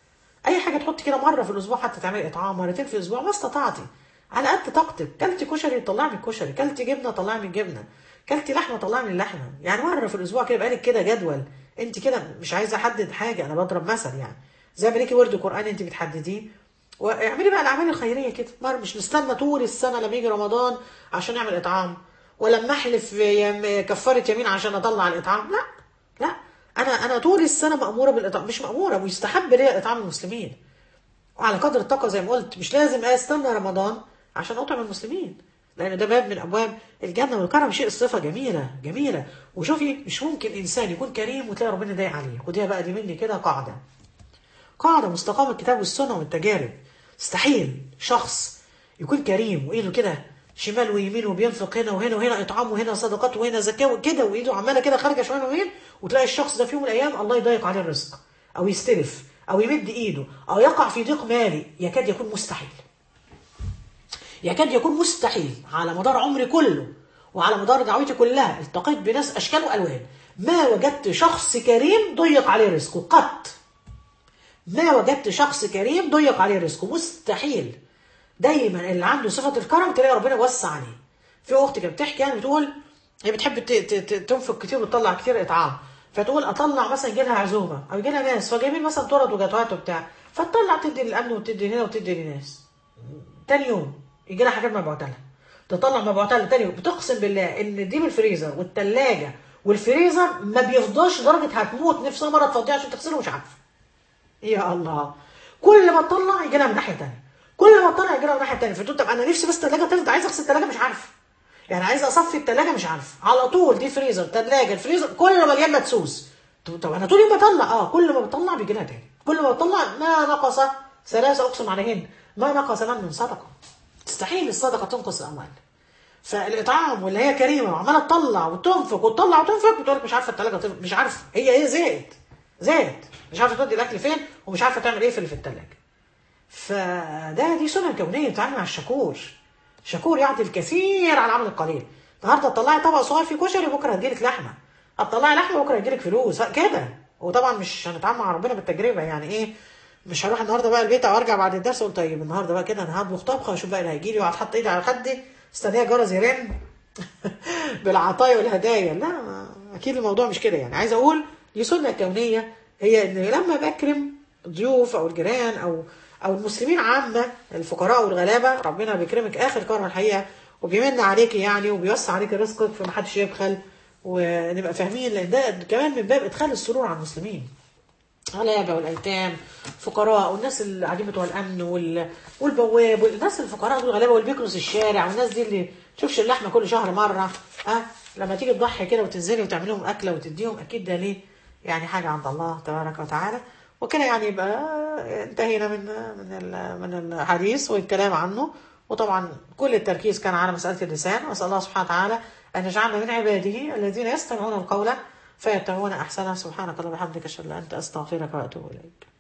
اي حاجه تحط كده مره في الاسبوع، حتى تعملي اطعام مرتين في الاسبوع ما استطعتي على قد طاقتك. كلتي كشري طلعي من الكشري، كلتي جبنه طلعي من الجبنه، كلتي لحمه طلعي من اللحمه. يعني مره في الاسبوع كده يبقى لك كده جدول. انت كده مش عايزه احدد حاجه، انا بضرب مثل يعني. زي ما ليكي ورد قران انت بتحدديه، واعملي بقى الاعمال الخيريه كده. مره مش نستنى طول السنه لما يجي رمضان عشان نعمل اطعام، ولما احلف يم- كفاره يمين عشان اطلع الاطعام. لا لا. انا انا طول السنه ماموره بالاطعام، مش ماموره ويستحب ليا اطعام المسلمين. وعلى قدر الطاقة زي ما قلت. مش لازم استنى رمضان عشان اطعم المسلمين، لان ده باب من ابواب الجنة. والكرم شيء الصفة جميلة جميلة. وشوفي مش ممكن انسان يكون كريم وتلاقي ربنا ضايق عليه. خديها بقى دي مني كده قاعدة، قاعدة مستقامة الكتاب والسنة والتجارب. مستحيل شخص يكون كريم وايده كده شمال ويمين وبينفق هنا وهنا وهنا اطعام وهنا صدقات وهنا زكاة كده، وايده عمالة كده خارجة شمال ويمين، وتلاقي الشخص ده في يوم من الايام الله يضيق عليه الرزق او يستلف او يمد ايده او يقع في ضيق مالي. يكاد يكون مستحيل، يكاد يكون مستحيل. على مدار عمري كله وعلى مدار دعوتي كلها التقيت بناس اشكال والوان، ما وجدت شخص كريم ضيق عليه رزقه قط. ما وجدت شخص كريم ضيق عليه رزقه، مستحيل. دايما اللي عنده صفه الكرم تلاقي ربنا وسع عليه. في اخت كانت بتحكي يعني بتقول هي بتحب ت- ت- ت- تنفق كتير وتطلع كتير اطعام. فتقول اطلع مثلا يجي لها عزومه او يجي لها ناس فجايبين مثلا تورت وجاتوهات وبتاع، فتطلع تدي للامن وتدي هنا وتدي للناس. تاني يوم يجي لها حاجات مبعوثه لها، تطلع مبعوثه لها تاني يوم. بتقسم بالله ان دي بالفريزر والثلاجه والفريزر ما بيفضاش درجه هتموت نفسها مره تفضيها عشان تغسله مش عارفه. يا الله. كل ما تطلع يجي لها من ناحيه ثانيه، كل ما تطلع يجي لها من ناحيه ثانيه. فتقول طب انا نفسي بس الثلاجه تفضى، عايز اغسل الثلاجه مش عارفه. يعني عايز اصفي الثلاجه مش عارفه. على طول دي فريزر ثلاجه الفريزر كله مليان مدسوس. طب طب انا طول يوم بطلع اه كل ما بطلع بيجي لها تاني. كل ما بطلع ما نقص ثلاثه اقسم عليهن ما نقص من من صدقه. تستحيل الصدقه تنقص الاموال. فالاطعام واللي هي كريمه وعماله تطلع وتنفق وتطلع وتنفق بتقول لك مش عارفه الثلاجه تنفق. مش عارفه هي هي زهقت زهقت مش عارفه تودي الاكل فين ومش عارفه تعمل ايه في اللي في الثلاجه. فده دي سنن كونيه بتتعامل مع الشكور. شكور يعطي الكثير على العمل القليل. النهارده تطلعي طبق صغير فيه كشري بكره هتجيلك لحمه، هتطلعي لحمه بكره هتجيلك فلوس كده. وطبعا مش هنتعامل مع ربنا بالتجربه. يعني ايه مش هروح النهارده بقى البيت او ارجع بعد الدرس اقول طيب النهارده بقى كده انا هطبخ طبخه واشوف بقى اللي هيجي لي وهتحط ايدي على خدي استنيه جرس يرن بالعطايا والهدايا. لا اكيد الموضوع مش كده. يعني عايز اقول دي سنه كونيه، هي ان لما بكرم الضيوف او الجيران او او المسلمين عامه الفقراء والغلابه ربنا بيكرمك اخر كرم الحقيقه وبيمن عليك يعني وبيوسع عليك رزقك فمحدش يبخل. ونبقى فاهمين لان ده كمان من باب ادخال السرور على المسلمين. غلابه والايتام فقراء والناس اللي قاعدين بتوع الامن وال... والبواب والناس الفقراء دول غلابه واللي بيكنس الشارع والناس دي اللي تشوفش اللحمه كل شهر مره ها لما تيجي تضحي كده وتنزلي وتعملي لهم اكله وتديهم، اكيد ده ليه يعني حاجه عند الله تبارك وتعالى. وكده يعني يبقى انتهينا من من ال- من الحديث والكلام عنه. وطبعا كل التركيز كان على مساله اللسان. واسال الله سبحانه وتعالى ان يجعلنا من عباده الذين يستمعون القول فيتبعون احسنه. سبحانك اللهم وبحمدك اشهد ان لا اله الا انت استغفرك واتوب اليك.